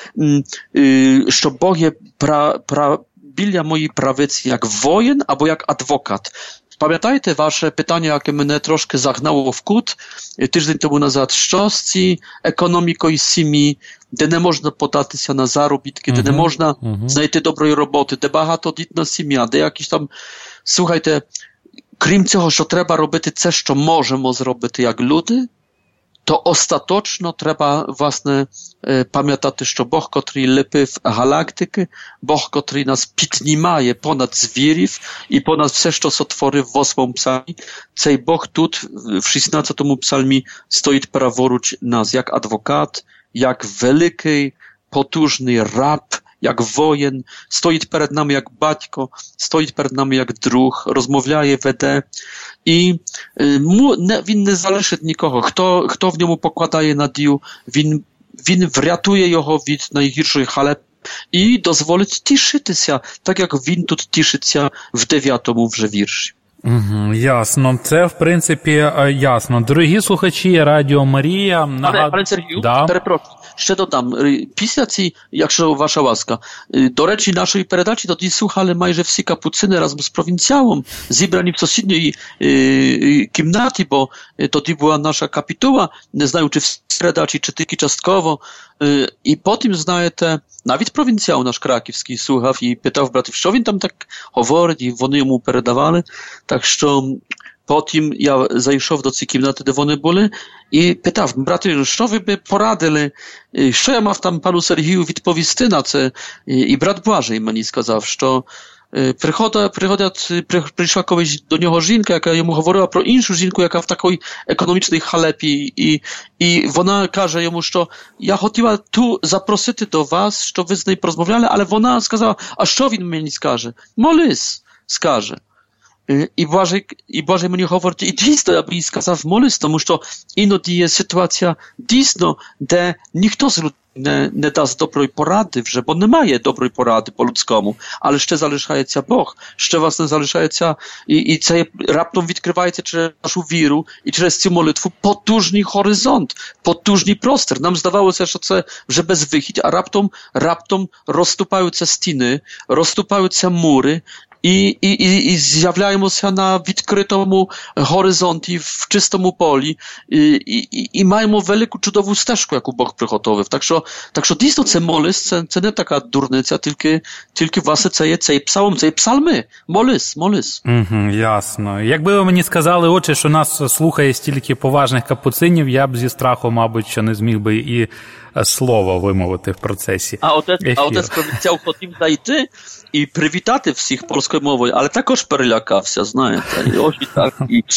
że Bóg jest біля моєї правиці як воїн або як адвокат. Pamiętajcie wasze pytanie, jakie mnie troszkę zagnało w kut tydzień temu nazad, szczęście ekonomikojsimi, gdzie nie można podać się na zarobitki, gdzie nie można znaleźć dobrej roboty, gdzie багатодітна сім'я, gdzie jakieś tam, słuchajcie, крім цього, що треба робити це, що можемо зробити як люди, to ostatecznie trzeba własne pamiętać, że Bóg, który lepy w galaktykę, Bóg, który nas піднімає ponad zwierów i ponad wszystko, co tworzy w 8 psalmie, цей Bóg tu w 16 psalmie stoi praworuч nas, jak adwokat, jak wielki, potężny rab, jak wojen, stoi przed nami jak батько, stoi przed nami jak druh, rozmawia, веде, i він не залишить nikogo. Kto w niemu pokładaje надію, він він врятує його від найгіршої халепи і дозволить тішитися, так як він тут тішиться в 9-му вже вірші. Ясно. Це, в принципі, ясно. Дорогі слухачі Радіо Марія... Пане Сергію, перепрошую, ще додам. Після цієї, якщо ваша ласка, до речі, нашої передачі тоді слухали майже всі капуцини разом з провінціалом, зібрані в сусідній кімнаті, бо тоді була наша капітула, не знаю, чи в передачі, чи тільки частково. І потім, знаєте, навіть провінціал наш краківський слухав і питав братів, що він там так говорить, і вони йому передавали. Так що потім я зайшов до цієї кімнати, де вони були, і питав, брати, що ви би порадили, що я мав там пану Сергію відповісти на це? І брат Блажей мені сказав, що прийшла колись до нього жінка, яка йому говорила про іншу жінку, яка в такій економічній халепі, і вона каже йому, що я хотіла tu запросити до вас, щоб ви з нею порозмовляли, але вона сказала, а що він мені скаже? Молись, скаже. І Боже мені говорить, і дійсно я б їй сказав молись, тому що іноді є ситуація дійсно, де ніхто з людей не дасть доброї поради вже, бо немає доброї поради по-людському, але ще залишається Бог, ще вас не залишається, і це раптом відкривається через нашу віру і через цю молитву потужний горизонт, потужний простір. Нам здавалося, що це вже безвихідь, а раптом розступаються стіни, розступаються мури, і з'являємося на відкритому горизонті, в чистому полі і маємо велику, чудову стежку, яку Бог приготовив. Так що дійсно це молись, це не така дурниця, тільки власне це є цей псалом, це є псалми. Молись. Ясно. Якби ви мені сказали, отче, що нас слухає стільки поважних капуцинів, я б зі страху, мабуть, що не зміг би і слова вимовити в процесі. А отець провінціал хотів зайти і привітати всіх польською мовою, але також перелякався, знаєте. І ось і так.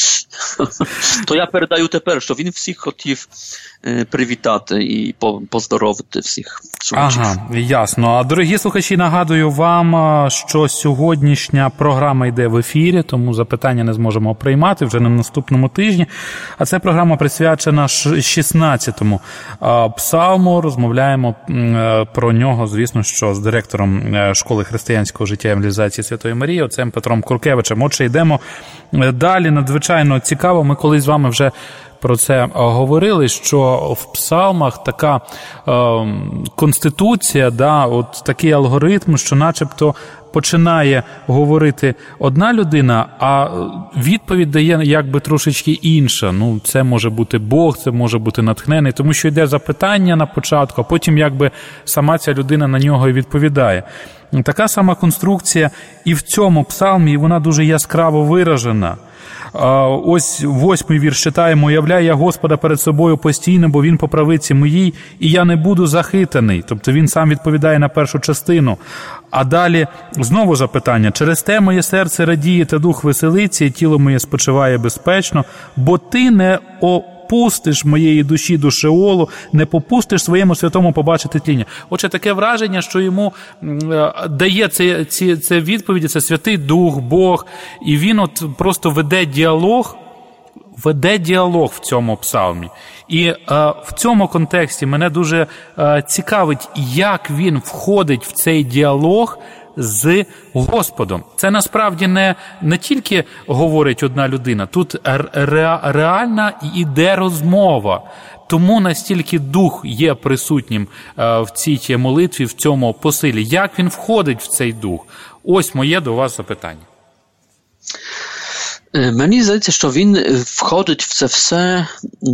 То я передаю тепер, що він всіх хотів привітати і поздоровити всіх слухачів. Ага, ясно. А, дорогі слухачі, нагадую вам, що сьогоднішня програма йде в ефірі, тому запитання не зможемо приймати вже на наступному тижні. А це програма присвячена 16-му псалму. Розмовляємо про нього, звісно, що з директором школи християнського життя і евангелізації Святої Марії, отцем Петром Куркевичем. Отже, йдемо далі. Надзвичайно цікаво. Ми колись з вами вже про це говорили, що в псалмах така конституція, от такий алгоритм, що начебто починає говорити одна людина, а відповідь дає якби трошечки інша. Це може бути Бог, це може бути натхнений, тому що йде запитання на початку, а потім якби сама ця людина на нього і відповідає. Така сама конструкція і в цьому псалмі, і вона дуже яскраво виражена. Ось 8-й вірш читаємо: «Уявляю я Господа перед собою постійно, бо Він по правиці моїй, і я не буду захитаний». Тобто він сам відповідає на першу частину. А далі знову запитання: «Через те моє серце радіє та дух веселиться, і тіло моє спочиває безпечно, бо ти не попустиш моєї душі до Шеолу, не попустиш своєму святому побачити тління». Отже, таке враження, що йому дає це відповіді, це Святий Дух, Бог, і він просто веде діалог в цьому псалмі. І в цьому контексті мене дуже цікавить, як він входить в цей діалог з Господом. Це насправді не тільки говорить одна людина, тут реальна іде розмова. Тому настільки Дух є присутнім в цій молитві, в цьому посилі. Як він входить в цей Дух? Ось моє до вас запитання. Мені здається, що він входить в це все.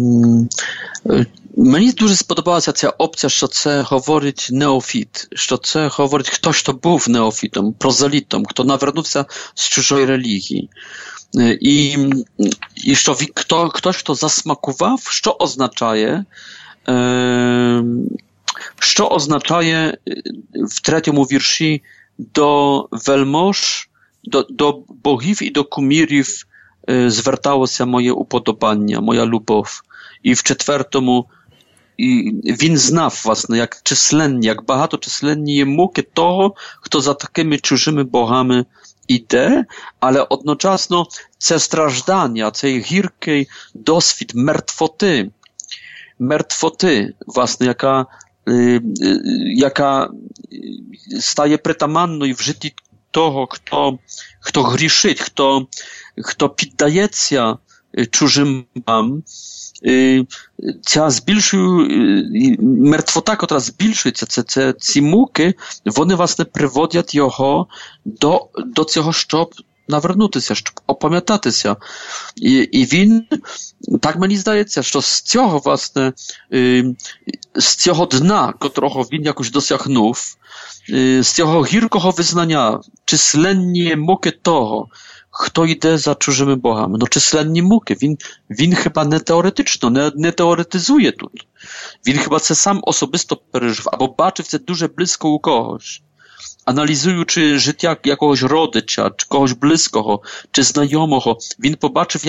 Мені дуже сподобалася ця опція, що це говорить неофіт, що це говорить хтось, хто був неофітом, прозелітом, хто навернувся з чужої релігії. І що хтось, хто засмакував, що означає в 3-му wierszy do welmoż, do bogів і до кумірів зверталося моє уподобання, моя любов. І в 4-му він знав, власне, як багаточисленні є муки того, хто за такими чужими богами іде, але одночасно це страждання, цей гіркий досвід мертвоти, mертвоти, власне, яка стає притаманною в житті того, хто грішить, хто піддається чужим богам, ця мертвота, котра збільшується, ці муки, вони, власне, приводять його до цього, щоб навернутися, щоб опам'ятатися. І він, так мені здається, що з цього, власне, з цього дна, котрого він якось досягнув, з цього гіркого wyznania, численні муки того, хто йде за чужими богами. No численні муки. Він chyba не теоретично, не теоретизує тут. Він chyba це сам особисто пережив, або бачив це дуже близько у когось. Аналізуючи життя якогось родича, чи когось близького, чи знайомого, він побачив,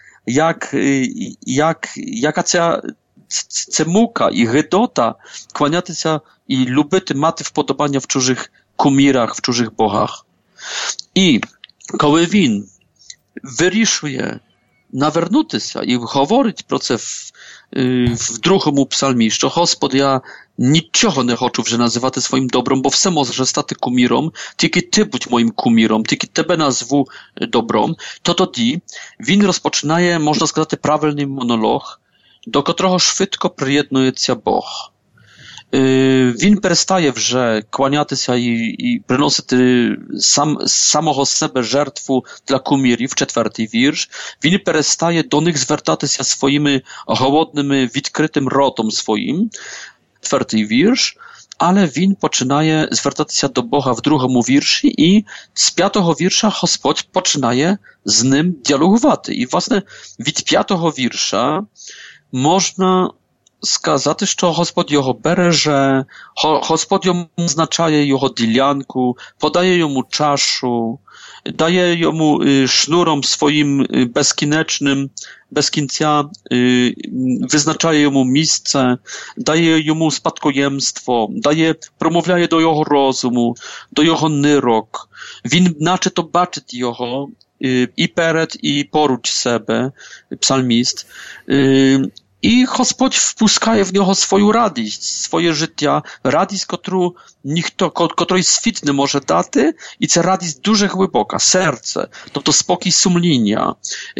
яка ця мука і гидота кланятися і любити, мати вподобання в чужих кумірах, в чужих богах. І коли він вирішує навернутися і говорить про це в другому псалмі, що «Господь, я нічого не хочу вже називати своїм добром, бо все може стати куміром, тільки Ти будь моїм куміром, тільки Тебе назву добром», то тоді він розпочинає, можна сказати, правильний монолог, до котрого швидко приєднується Бог. Він перестає вже кланятися і приносити самого себе жертву для кумірів, 4-й wiersz. Він перестає до них звертатися своїми голодними, відкритим ротом своїм, 4-й wiersz, ale він починає звертатися до Бога в 2-му wierszy і з 5-го wiersza Господь починає з ним діалогувати. І, власне, від 5-го wiersza можна сказати, що Господь його береже, Господь йому означає його ділянку, подає йому чашу, daje jemu sznurом swoim bezkінечним, bez кінця, визначає йому місце, дає йому спадкоємство, промовляє до його розуму, до його нирок. Він наче-то бачить його і перед, і поруч себе, псалміст. І Господь впускає в нього свою радість, своє життя, радість, котрої світ не може дати, і це радість дуже глибока, серце, тобто спокій сумління,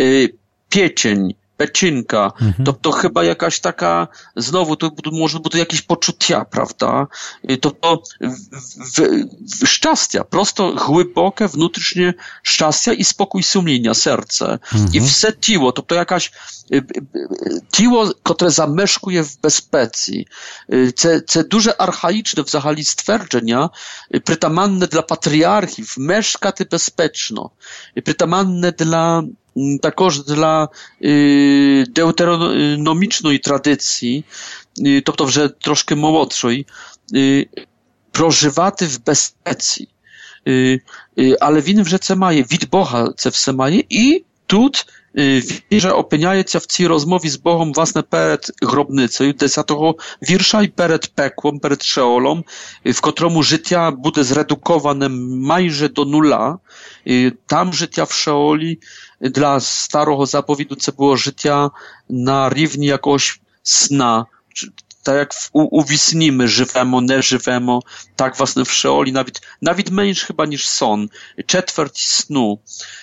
печінка, тобто chyba jakaś taka, znowu to może być jakieś poczucia, prawda? Тобто szczęścia, prosto głębokie, wewnętrznie szczęścia i spokój sumienia, serce. I все тіло, тобто jakaś тіло, które zamieszkuje w bezpecji. Це дуже архаїчне взагалі ствердження, притаманне для патріархів, мешкати безпечно, притаманне також для deuteronomicznej tradycji, тобто вже трошки молодшої, проживати в безпеці. Але він вже це має, від Бога це все має, і тут він же опиняється в цій розмові з Богом, власне, перед гробницею 10-го wiersza і перед пеклом, перед Шеолом, в котрому життя буде зредуковане майже до нуля. Там життя в Шеолі dla starого заповіду це було життя на рівні якогось сна. Tak jak u wisni my żywemo, nie żywemo, tak własne w Szeoli, nawet mniej chyba niż son, четверть snu.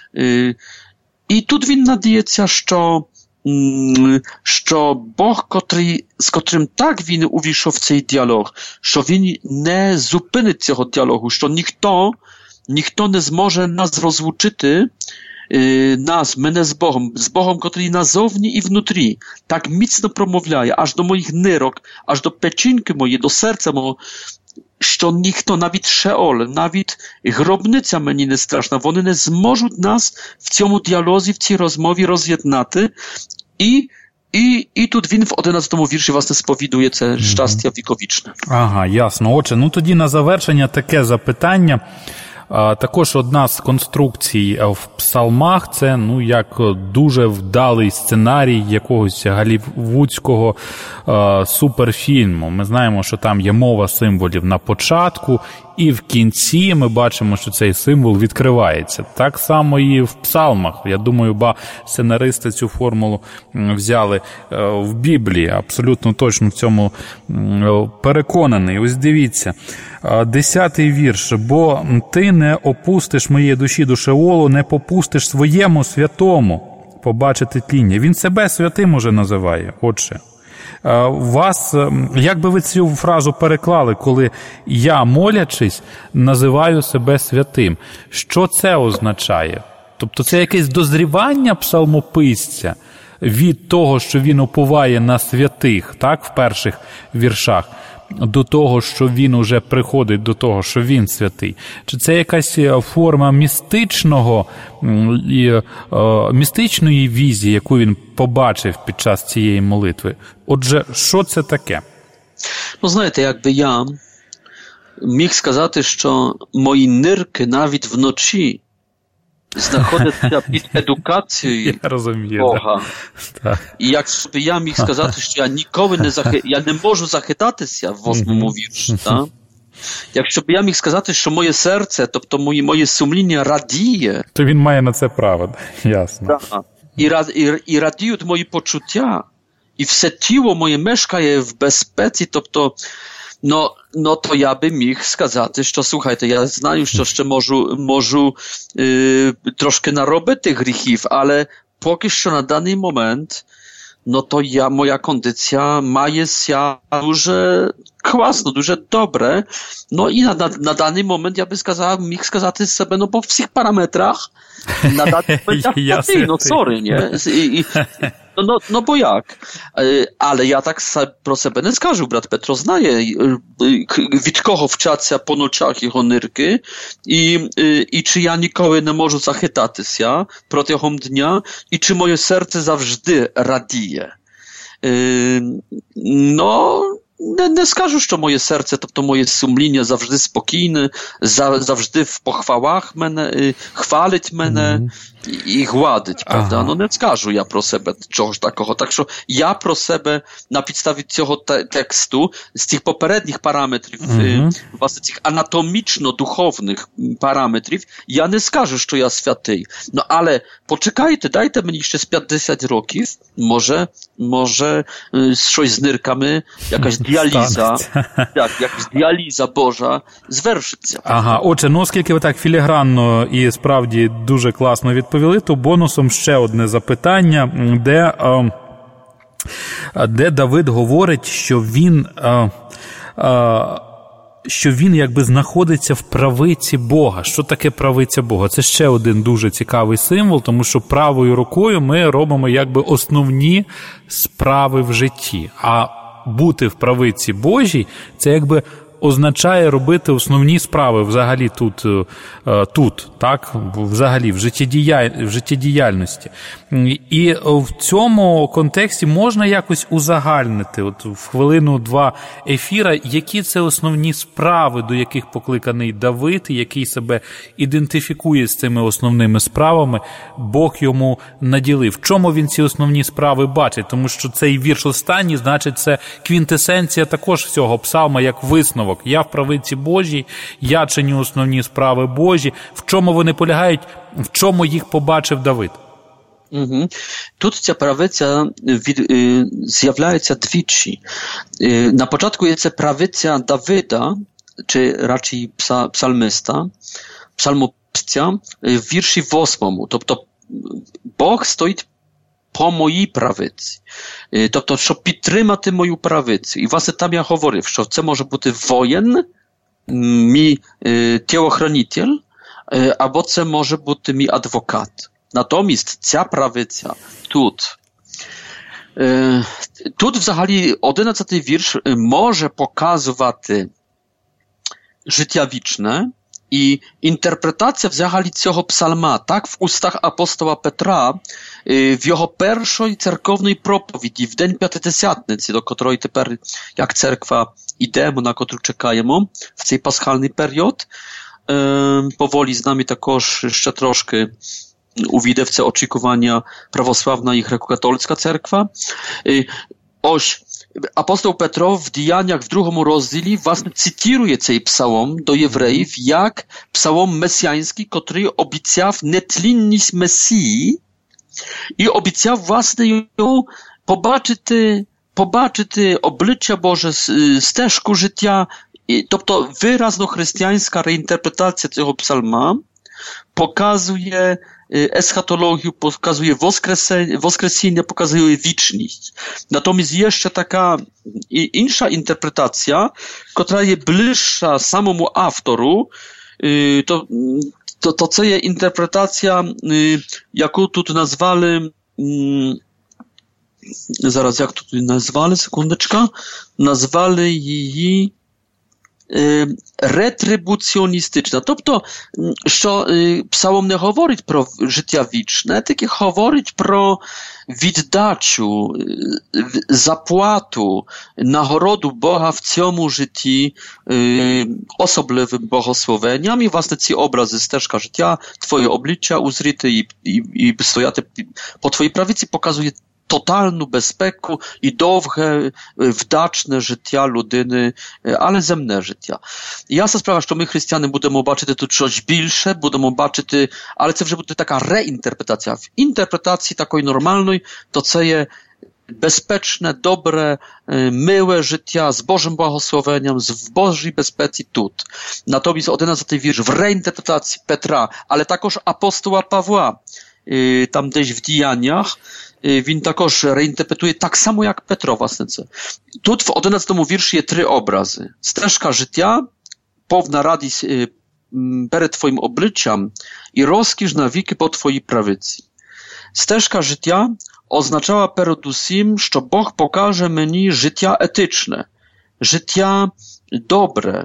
I tu він надіється, що Бог, з котрим так він увійшов в цей діалог, що він не зупинить цього діалогу, що ніхто не зможе нас розлучити, мене з Богом, котрий назовні і внутрі, так міцно промовляє, аж до моїх нирок, аж до печінки моєї, до серця мого, що ніхто, навіть Шеол, навіть гробниця мені не страшна, вони не зможуть нас в цьому діалозі, в цій розмові роз'єднати. І тут він в 11-му вірші, власне, сповідує це щастя віковічне. Ага, ясно. Отже, тоді на завершення таке запитання. Також одна з конструкцій в псалмах – це як дуже вдалий сценарій якогось голлівудського суперфільму. Ми знаємо, що там є мова символів на початку, і в кінці ми бачимо, що цей символ відкривається. Так само і в псалмах. Я думаю, сценаристи цю формулу взяли в Біблії. Абсолютно точно в цьому переконаний. Ось дивіться, 10-й вірш. «Бо ти не опустиш моєї душі до Шеолу, не попустиш своєму святому побачити тління». Він себе святим уже називає, отже. Вас, як би ви цю фразу переклали, коли я, молячись, називаю себе святим? Що це означає? Тобто це якесь дозрівання псалмописця від того, що він уповає на святих, так, в перших віршах, до того, що він уже приходить до того, що він святий? Чи це якась форма містичної візії, яку він побачив під час цієї молитви? Отже, що це таке? Знаєте, якби я міг сказати, що мої нирки навіть вночі знаходяться під едукацією Бога. Так. І якщо б я міг сказати, що я ніколи я не можу захитатися в 8-му вірші, так? Якщо б я міг сказати, що моє серце, тобто моє сумління радіє, то він має на це право, ясно. Так. І радіють мої почуття, і все тіло моє мешкає в безпеці, тобто to ja bym mógł сказати, що, słuchajcie, ja знаю, що ще можу troszkę narobić tych grzechów, ale póki що na dany moment, to moja kondycja ma się дуже класно, дуже добре. I na dany moment ja bym mógł сказати себе, po всіх параметрах, na dany moment ja sorry, nie? Bo jak? Ale ja tak про себе не скажу, брат Петро знає, від кого вчаться по ночах його нирки, і чи я ніколи не можу захитатися протягом дня, і чи моє серце завжди радіє. Не скажу, що моє серце, тобто моє сумління завжди спокійне, завжди в похвалах мене, хвалить мене і гладить, правда? Не скажу я про себе чогось такого. Так що я про себе на підставі цього тексту, з цих попередніх параметрів, власне, цих анатомічно-духовних параметрів, я не скажу, що я святий. Але почекайте, дайте мені ще з 50 років, може щось з нирками, якась діаліза, якась діаліза Божа звершиться. Отже, оскільки ви так філігранно і справді дуже класно відповіли, то бонусом ще одне запитання, де Давид говорить, що він якби знаходиться в правиці Бога. Що таке правиця Бога? Це ще один дуже цікавий символ, тому що правою рукою ми робимо якби основні справи в житті. А бути в правиці Божій – це якби означає робити основні справи взагалі тут, так, взагалі в життєдіяльності. І в цьому контексті можна якось узагальнити, от в хвилину-два ефіра, які це основні справи, до яких покликаний Давид, який себе ідентифікує з цими основними справами, Бог йому наділив. В чому він ці основні справи бачить? Тому що цей вірш останній, значить, це квінтесенція також всього псалма, як висновок. Я в правиці Божій, я чиню основні справи Божі. В чому вони полягають, в чому їх побачив Давид? Тут ця правиця з'являється двічі. На початку є це правиця Давида, чи радше псалмиста, псалмописця, в вірші 8. Тобто Бог стоїть по моїй правиці. Тобто, щоб підтримати мою правицю. І, власне, там я говорив, що це може бути воїн, мій тілохранитель, або це може бути мій адвокат. Натомість ця правиця тут взагалі 11-й вірш може показувати життя вічне, і інтерпретація взагалі цього псалма, так, в устах апостола Петра, в його першої церковної проповіді, в День П'ятидесятниці, до котрої тепер, як церква, йдемо, на котру чекаємо, в цей пасхальний період, Powoli z nami також ще трошки увійде в це очікування православна і греко-католицька церква. Ось апостол Петро в Діяннях в 2 розділі, власне, цитує цей псалом до євреїв як псалом месіанський, котрий обіцяв нетлінність Месії і обіцяв, власне, його побачити обличчя Боже, стежку життя. Тобто виразно християнська реінтерпретація цього псалма показує eschatologię, pokazuje woskresenie, pokazuje wieczność. Natomiast jeszcze taka inna interpretacja, która jest bliższa samemu autoru, to co jest interpretacja, jaką tu nazwali, zaraz jak tu nazwali, sekundeczka, nazwali jej retribуціоністична. Тобто, що псалом не говорить про життя вічне, тільки говорить про віддачу, заплату, нагороду Бога в цьому житті особливим богословенням. І, власне, ці образи, стежка життя, твоє обличчя узріти і стояти по твоїй правиці показує totalną bezpeku i długie, wdaczne życia ludyny, ale zemne życia. Jasna sprawa, że my, chrześcijanie, będziemy zobaczyć tu coś większe, będziemy zobaczyć, ale to będzie taka reinterpretacja. W interpretacji takiej normalnej to co jest bezpieczne, dobre, miłe życia z Bożym błogosławiením, w Bożej bezpiece tu. Natomiast 11 wiersz w reinterpretacji Petra, ale także apostoła Pawła, tam gdzieś w Dziejaniach, він також реінтерпретує так само, як Петро, власне це. Тут в 11 вірші є 3 образи. Стежка життя, повна радість перед твоїм обличчям і розкіш на віки по твоїй правиці. Стежка життя означала передусім, що Бог покаже мені життя етичне, життя добре,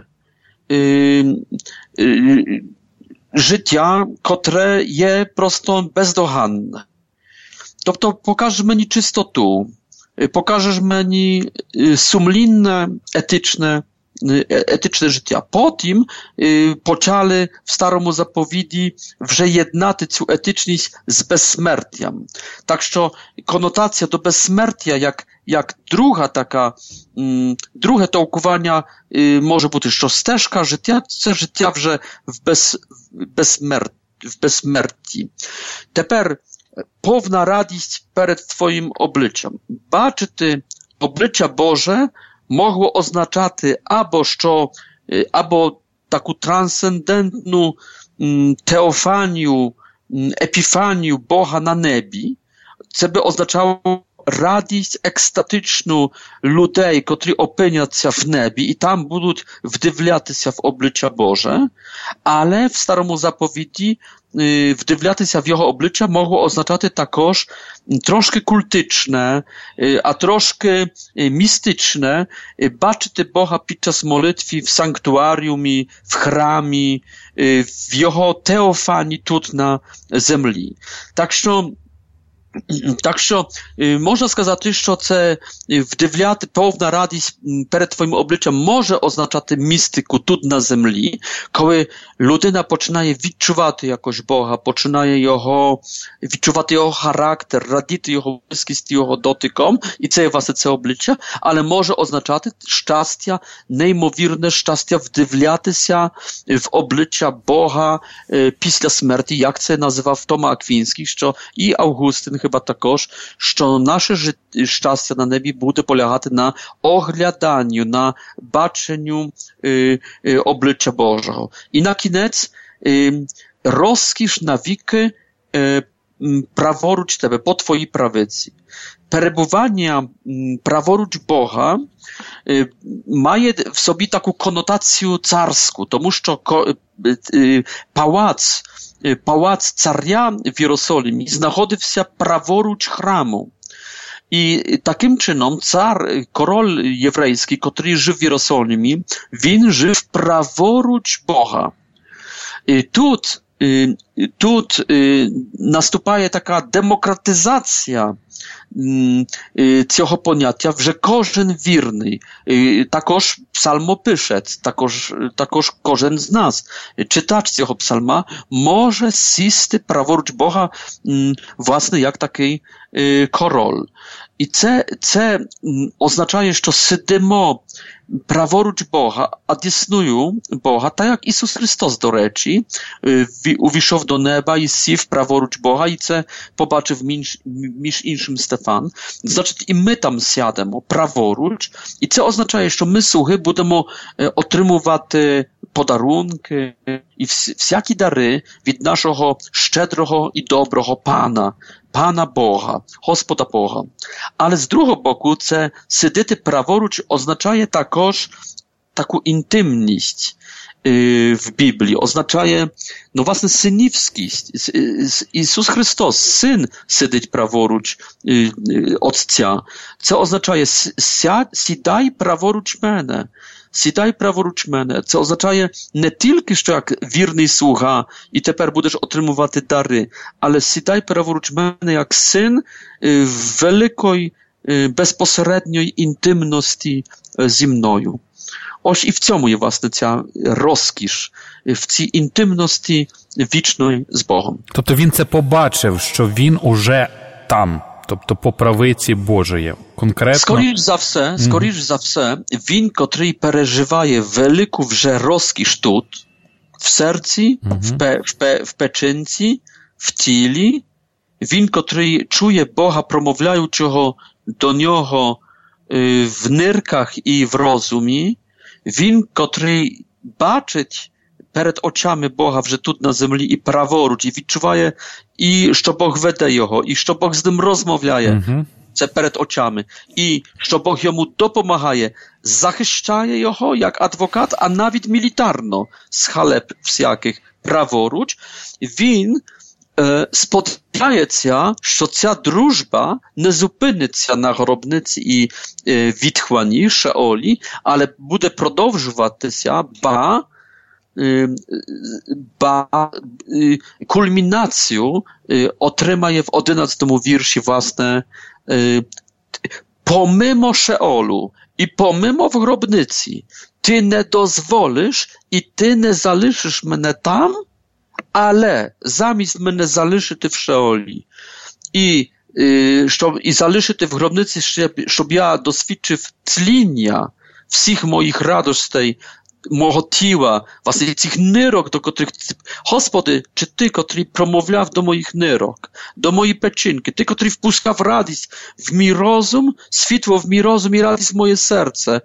життя, котре є просто бездоганне. Тобто покажеш мені чистоту, покажеш мені сумлінне, етичне життя. Потім почали в старому заповіді вже єднати цю етичність з безсмертям. Так що конотація до безсмертя, як друге толкування може бути, що стежка життя – це життя вже в безсмерті. Тепер повна радість перед твоїм обличчям. Бачити обличчя Боже могло означати або таку трансцендентну теофанію, епіфанію Бога на небі. Це би означало радість екстатичну людей, котрі опиняться в небі і там будуть вдивлятися в обличчя Боже, але в старому заповіді вдивлятися в його обличчя могло означати також трошки культичне, а трошки містичне, бачити Бога під час молитви в санктуаріумі, в храмі, в його теофанії тут на землі. Так що можна сказати, що це вдивляти, повна радість перед твоїм обличчям може означати містику тут на землі, коли людина починає відчувати якось Бога, починає відчувати його характер, радіти його близькість, його дотиком, і це є власне це обличчя, але може означати щастя, неймовірне щастя вдивлятися в обличчя Бога після смерті, як це називав Тома Аквінський, що і Августин chyba також, що наше щастя на небі буде полягати на огляданню, на баченню обличчя Божого. І на кінець розкіш на віки праворуч тебе, по твоїй правиці. Перебування праворуч Бога має в собі таку конотацію царську, тому що палац царя в Єрусалимі знаходився праворуч храму. І таким чином король єврейський, котрий жив в Єрусалимі, він жив праворуч Бога. І тут тут наступає така демократизація цього поняття, вже кожен вірний, також псалмопишець, також кожен з нас, читач цього псалма, може сісти праворуч Бога, власне, як такий король. І це означає, що сидимо праворуч Бога, одісною Бога, так як Ісус Христос, до речі, увійшов до неба і сів праворуч Бога, і це побачив між іншим Стефан. Значить, і ми там сядемо праворуч, і це означає, що ми, слуги, будемо отримувати подарунки і всякі дари від нашого щедрого і доброго Пана Бога, Господа Бога. Але з другого боку, це сидіти праворуч означає також таку інтимність в Біблії, означає, ну, власне, синівськість. Ісус Христос, Син, сидить праворуч Отця. Це означає, сідай праворуч мене. Сідай праворуч мене. Це означає не тільки, що як вірний слуга і тепер будеш отримувати дари, але сідай праворуч мене як син великої, безпосередньої інтимності зі мною. Ось і в цьому є, власне, ця розкіш, в цій інтимності вічної з Богом. Тобто він це побачив, що він уже там, тобто по правиці Божої, конкретно. Скоріш за все, він, котрий переживає велику вже розкіш тут, в серці, в печінці, в тілі, він, котрий чує Бога, промовляючого до нього в нирках і в розумі, він, котрий бачить перед очами Бога вже тут на землі і праворуч, і відчуває, і що Бог веде його, і що Бог з ним розмовляє, це перед очами, і що Бог йому допомагає, захищає його як адвокат, а навіть мілітарно з халеп всяких праворуч, він сподівається, що ця дружба не зупиниться на гробниці і відхлані Шеолі, але буде продовжуватися, кульмінацію отримає в 11 wierszy własne pomimo Szeolu i pomimo w grobnicy ty nie dozwolisz i ty nie zaliczysz mnie tam, ale zamiast mnie zaliczyć w Szeoli i zaliczyć w grobnicy, щоб я досвідчив тління всіх моїх радостей, мого тіла, власне, цих нирок, до котрих, Господи, чи Ти, котрий промовляв до моїх нирок, до моєї печінки, Ти, котрий впускав радість в мій розум, світло в мій розум і радість в моє серце,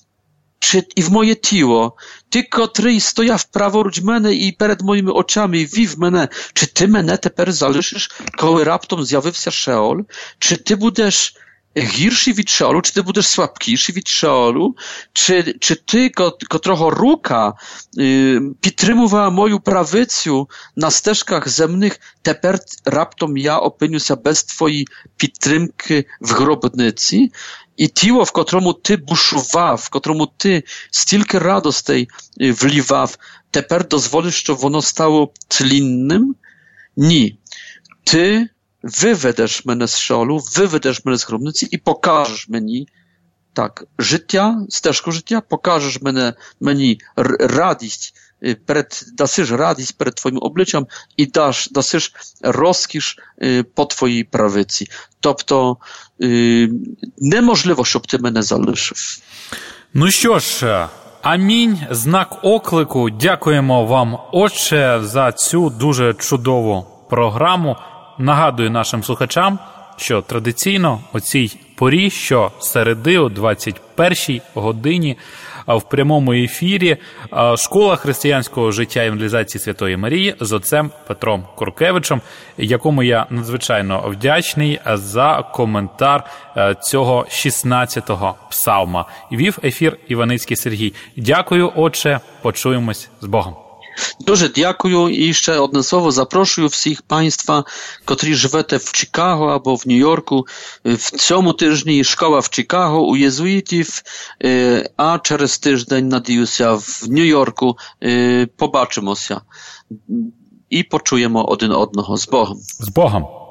і в моє тіло, Ти, котрий стояв праворуч мене і перед моїми очами і вів мене, чи Ти мене тепер залишиш, коли раптом з'явився Шеол? Чи Ти будеш гірший від Шеолу, чи ти будеш слабкіший від Шеолу, чи ти, котрого рука підтримувала мою правицю на стежках земних, тепер раптом я опинюся без твоєї підтримки в гробниці, і тіло, в котрому ти бушував, в котрому ти стільки радостей вливав, тепер дозволиш, щоб воно стало тлінним? Ні. Ти wywedesz mnie z Szeolu, wywedesz mnie z grobnicy i pokażesz mnie tak, życia, ścieżkę życia, pokażesz mnie radość, dasysz radość przed Twoim obliczem i dasysz rozkisz po Twojej prawicy. Тобто, неможливо, щоб ти мене залишив. Ну що ж, амінь, знак оклику. Дякуємо вам, Отче, за цю дуже чудову програму. Нагадую нашим слухачам, що традиційно о цій порі, що середи о 21-й годині в прямому ефірі Школа християнського життя і евангелізації Святої Марії з отцем Петром Куркевичем, якому я надзвичайно вдячний за коментар цього 16-го псалма. Вів ефір Іваницький Сергій. Дякую, Отче, почуємось з Богом. Дуже дякую і ще одне слово, запрошую всіх Państwa, котрі живете в Чикаго або в Нью-Йорку. В цьому тижні школа в Чикаго у єзуїтів, а через тиждень, надіюся, в Нью-Йорку побачимося. і почуємо один одного з Богом. З Богом!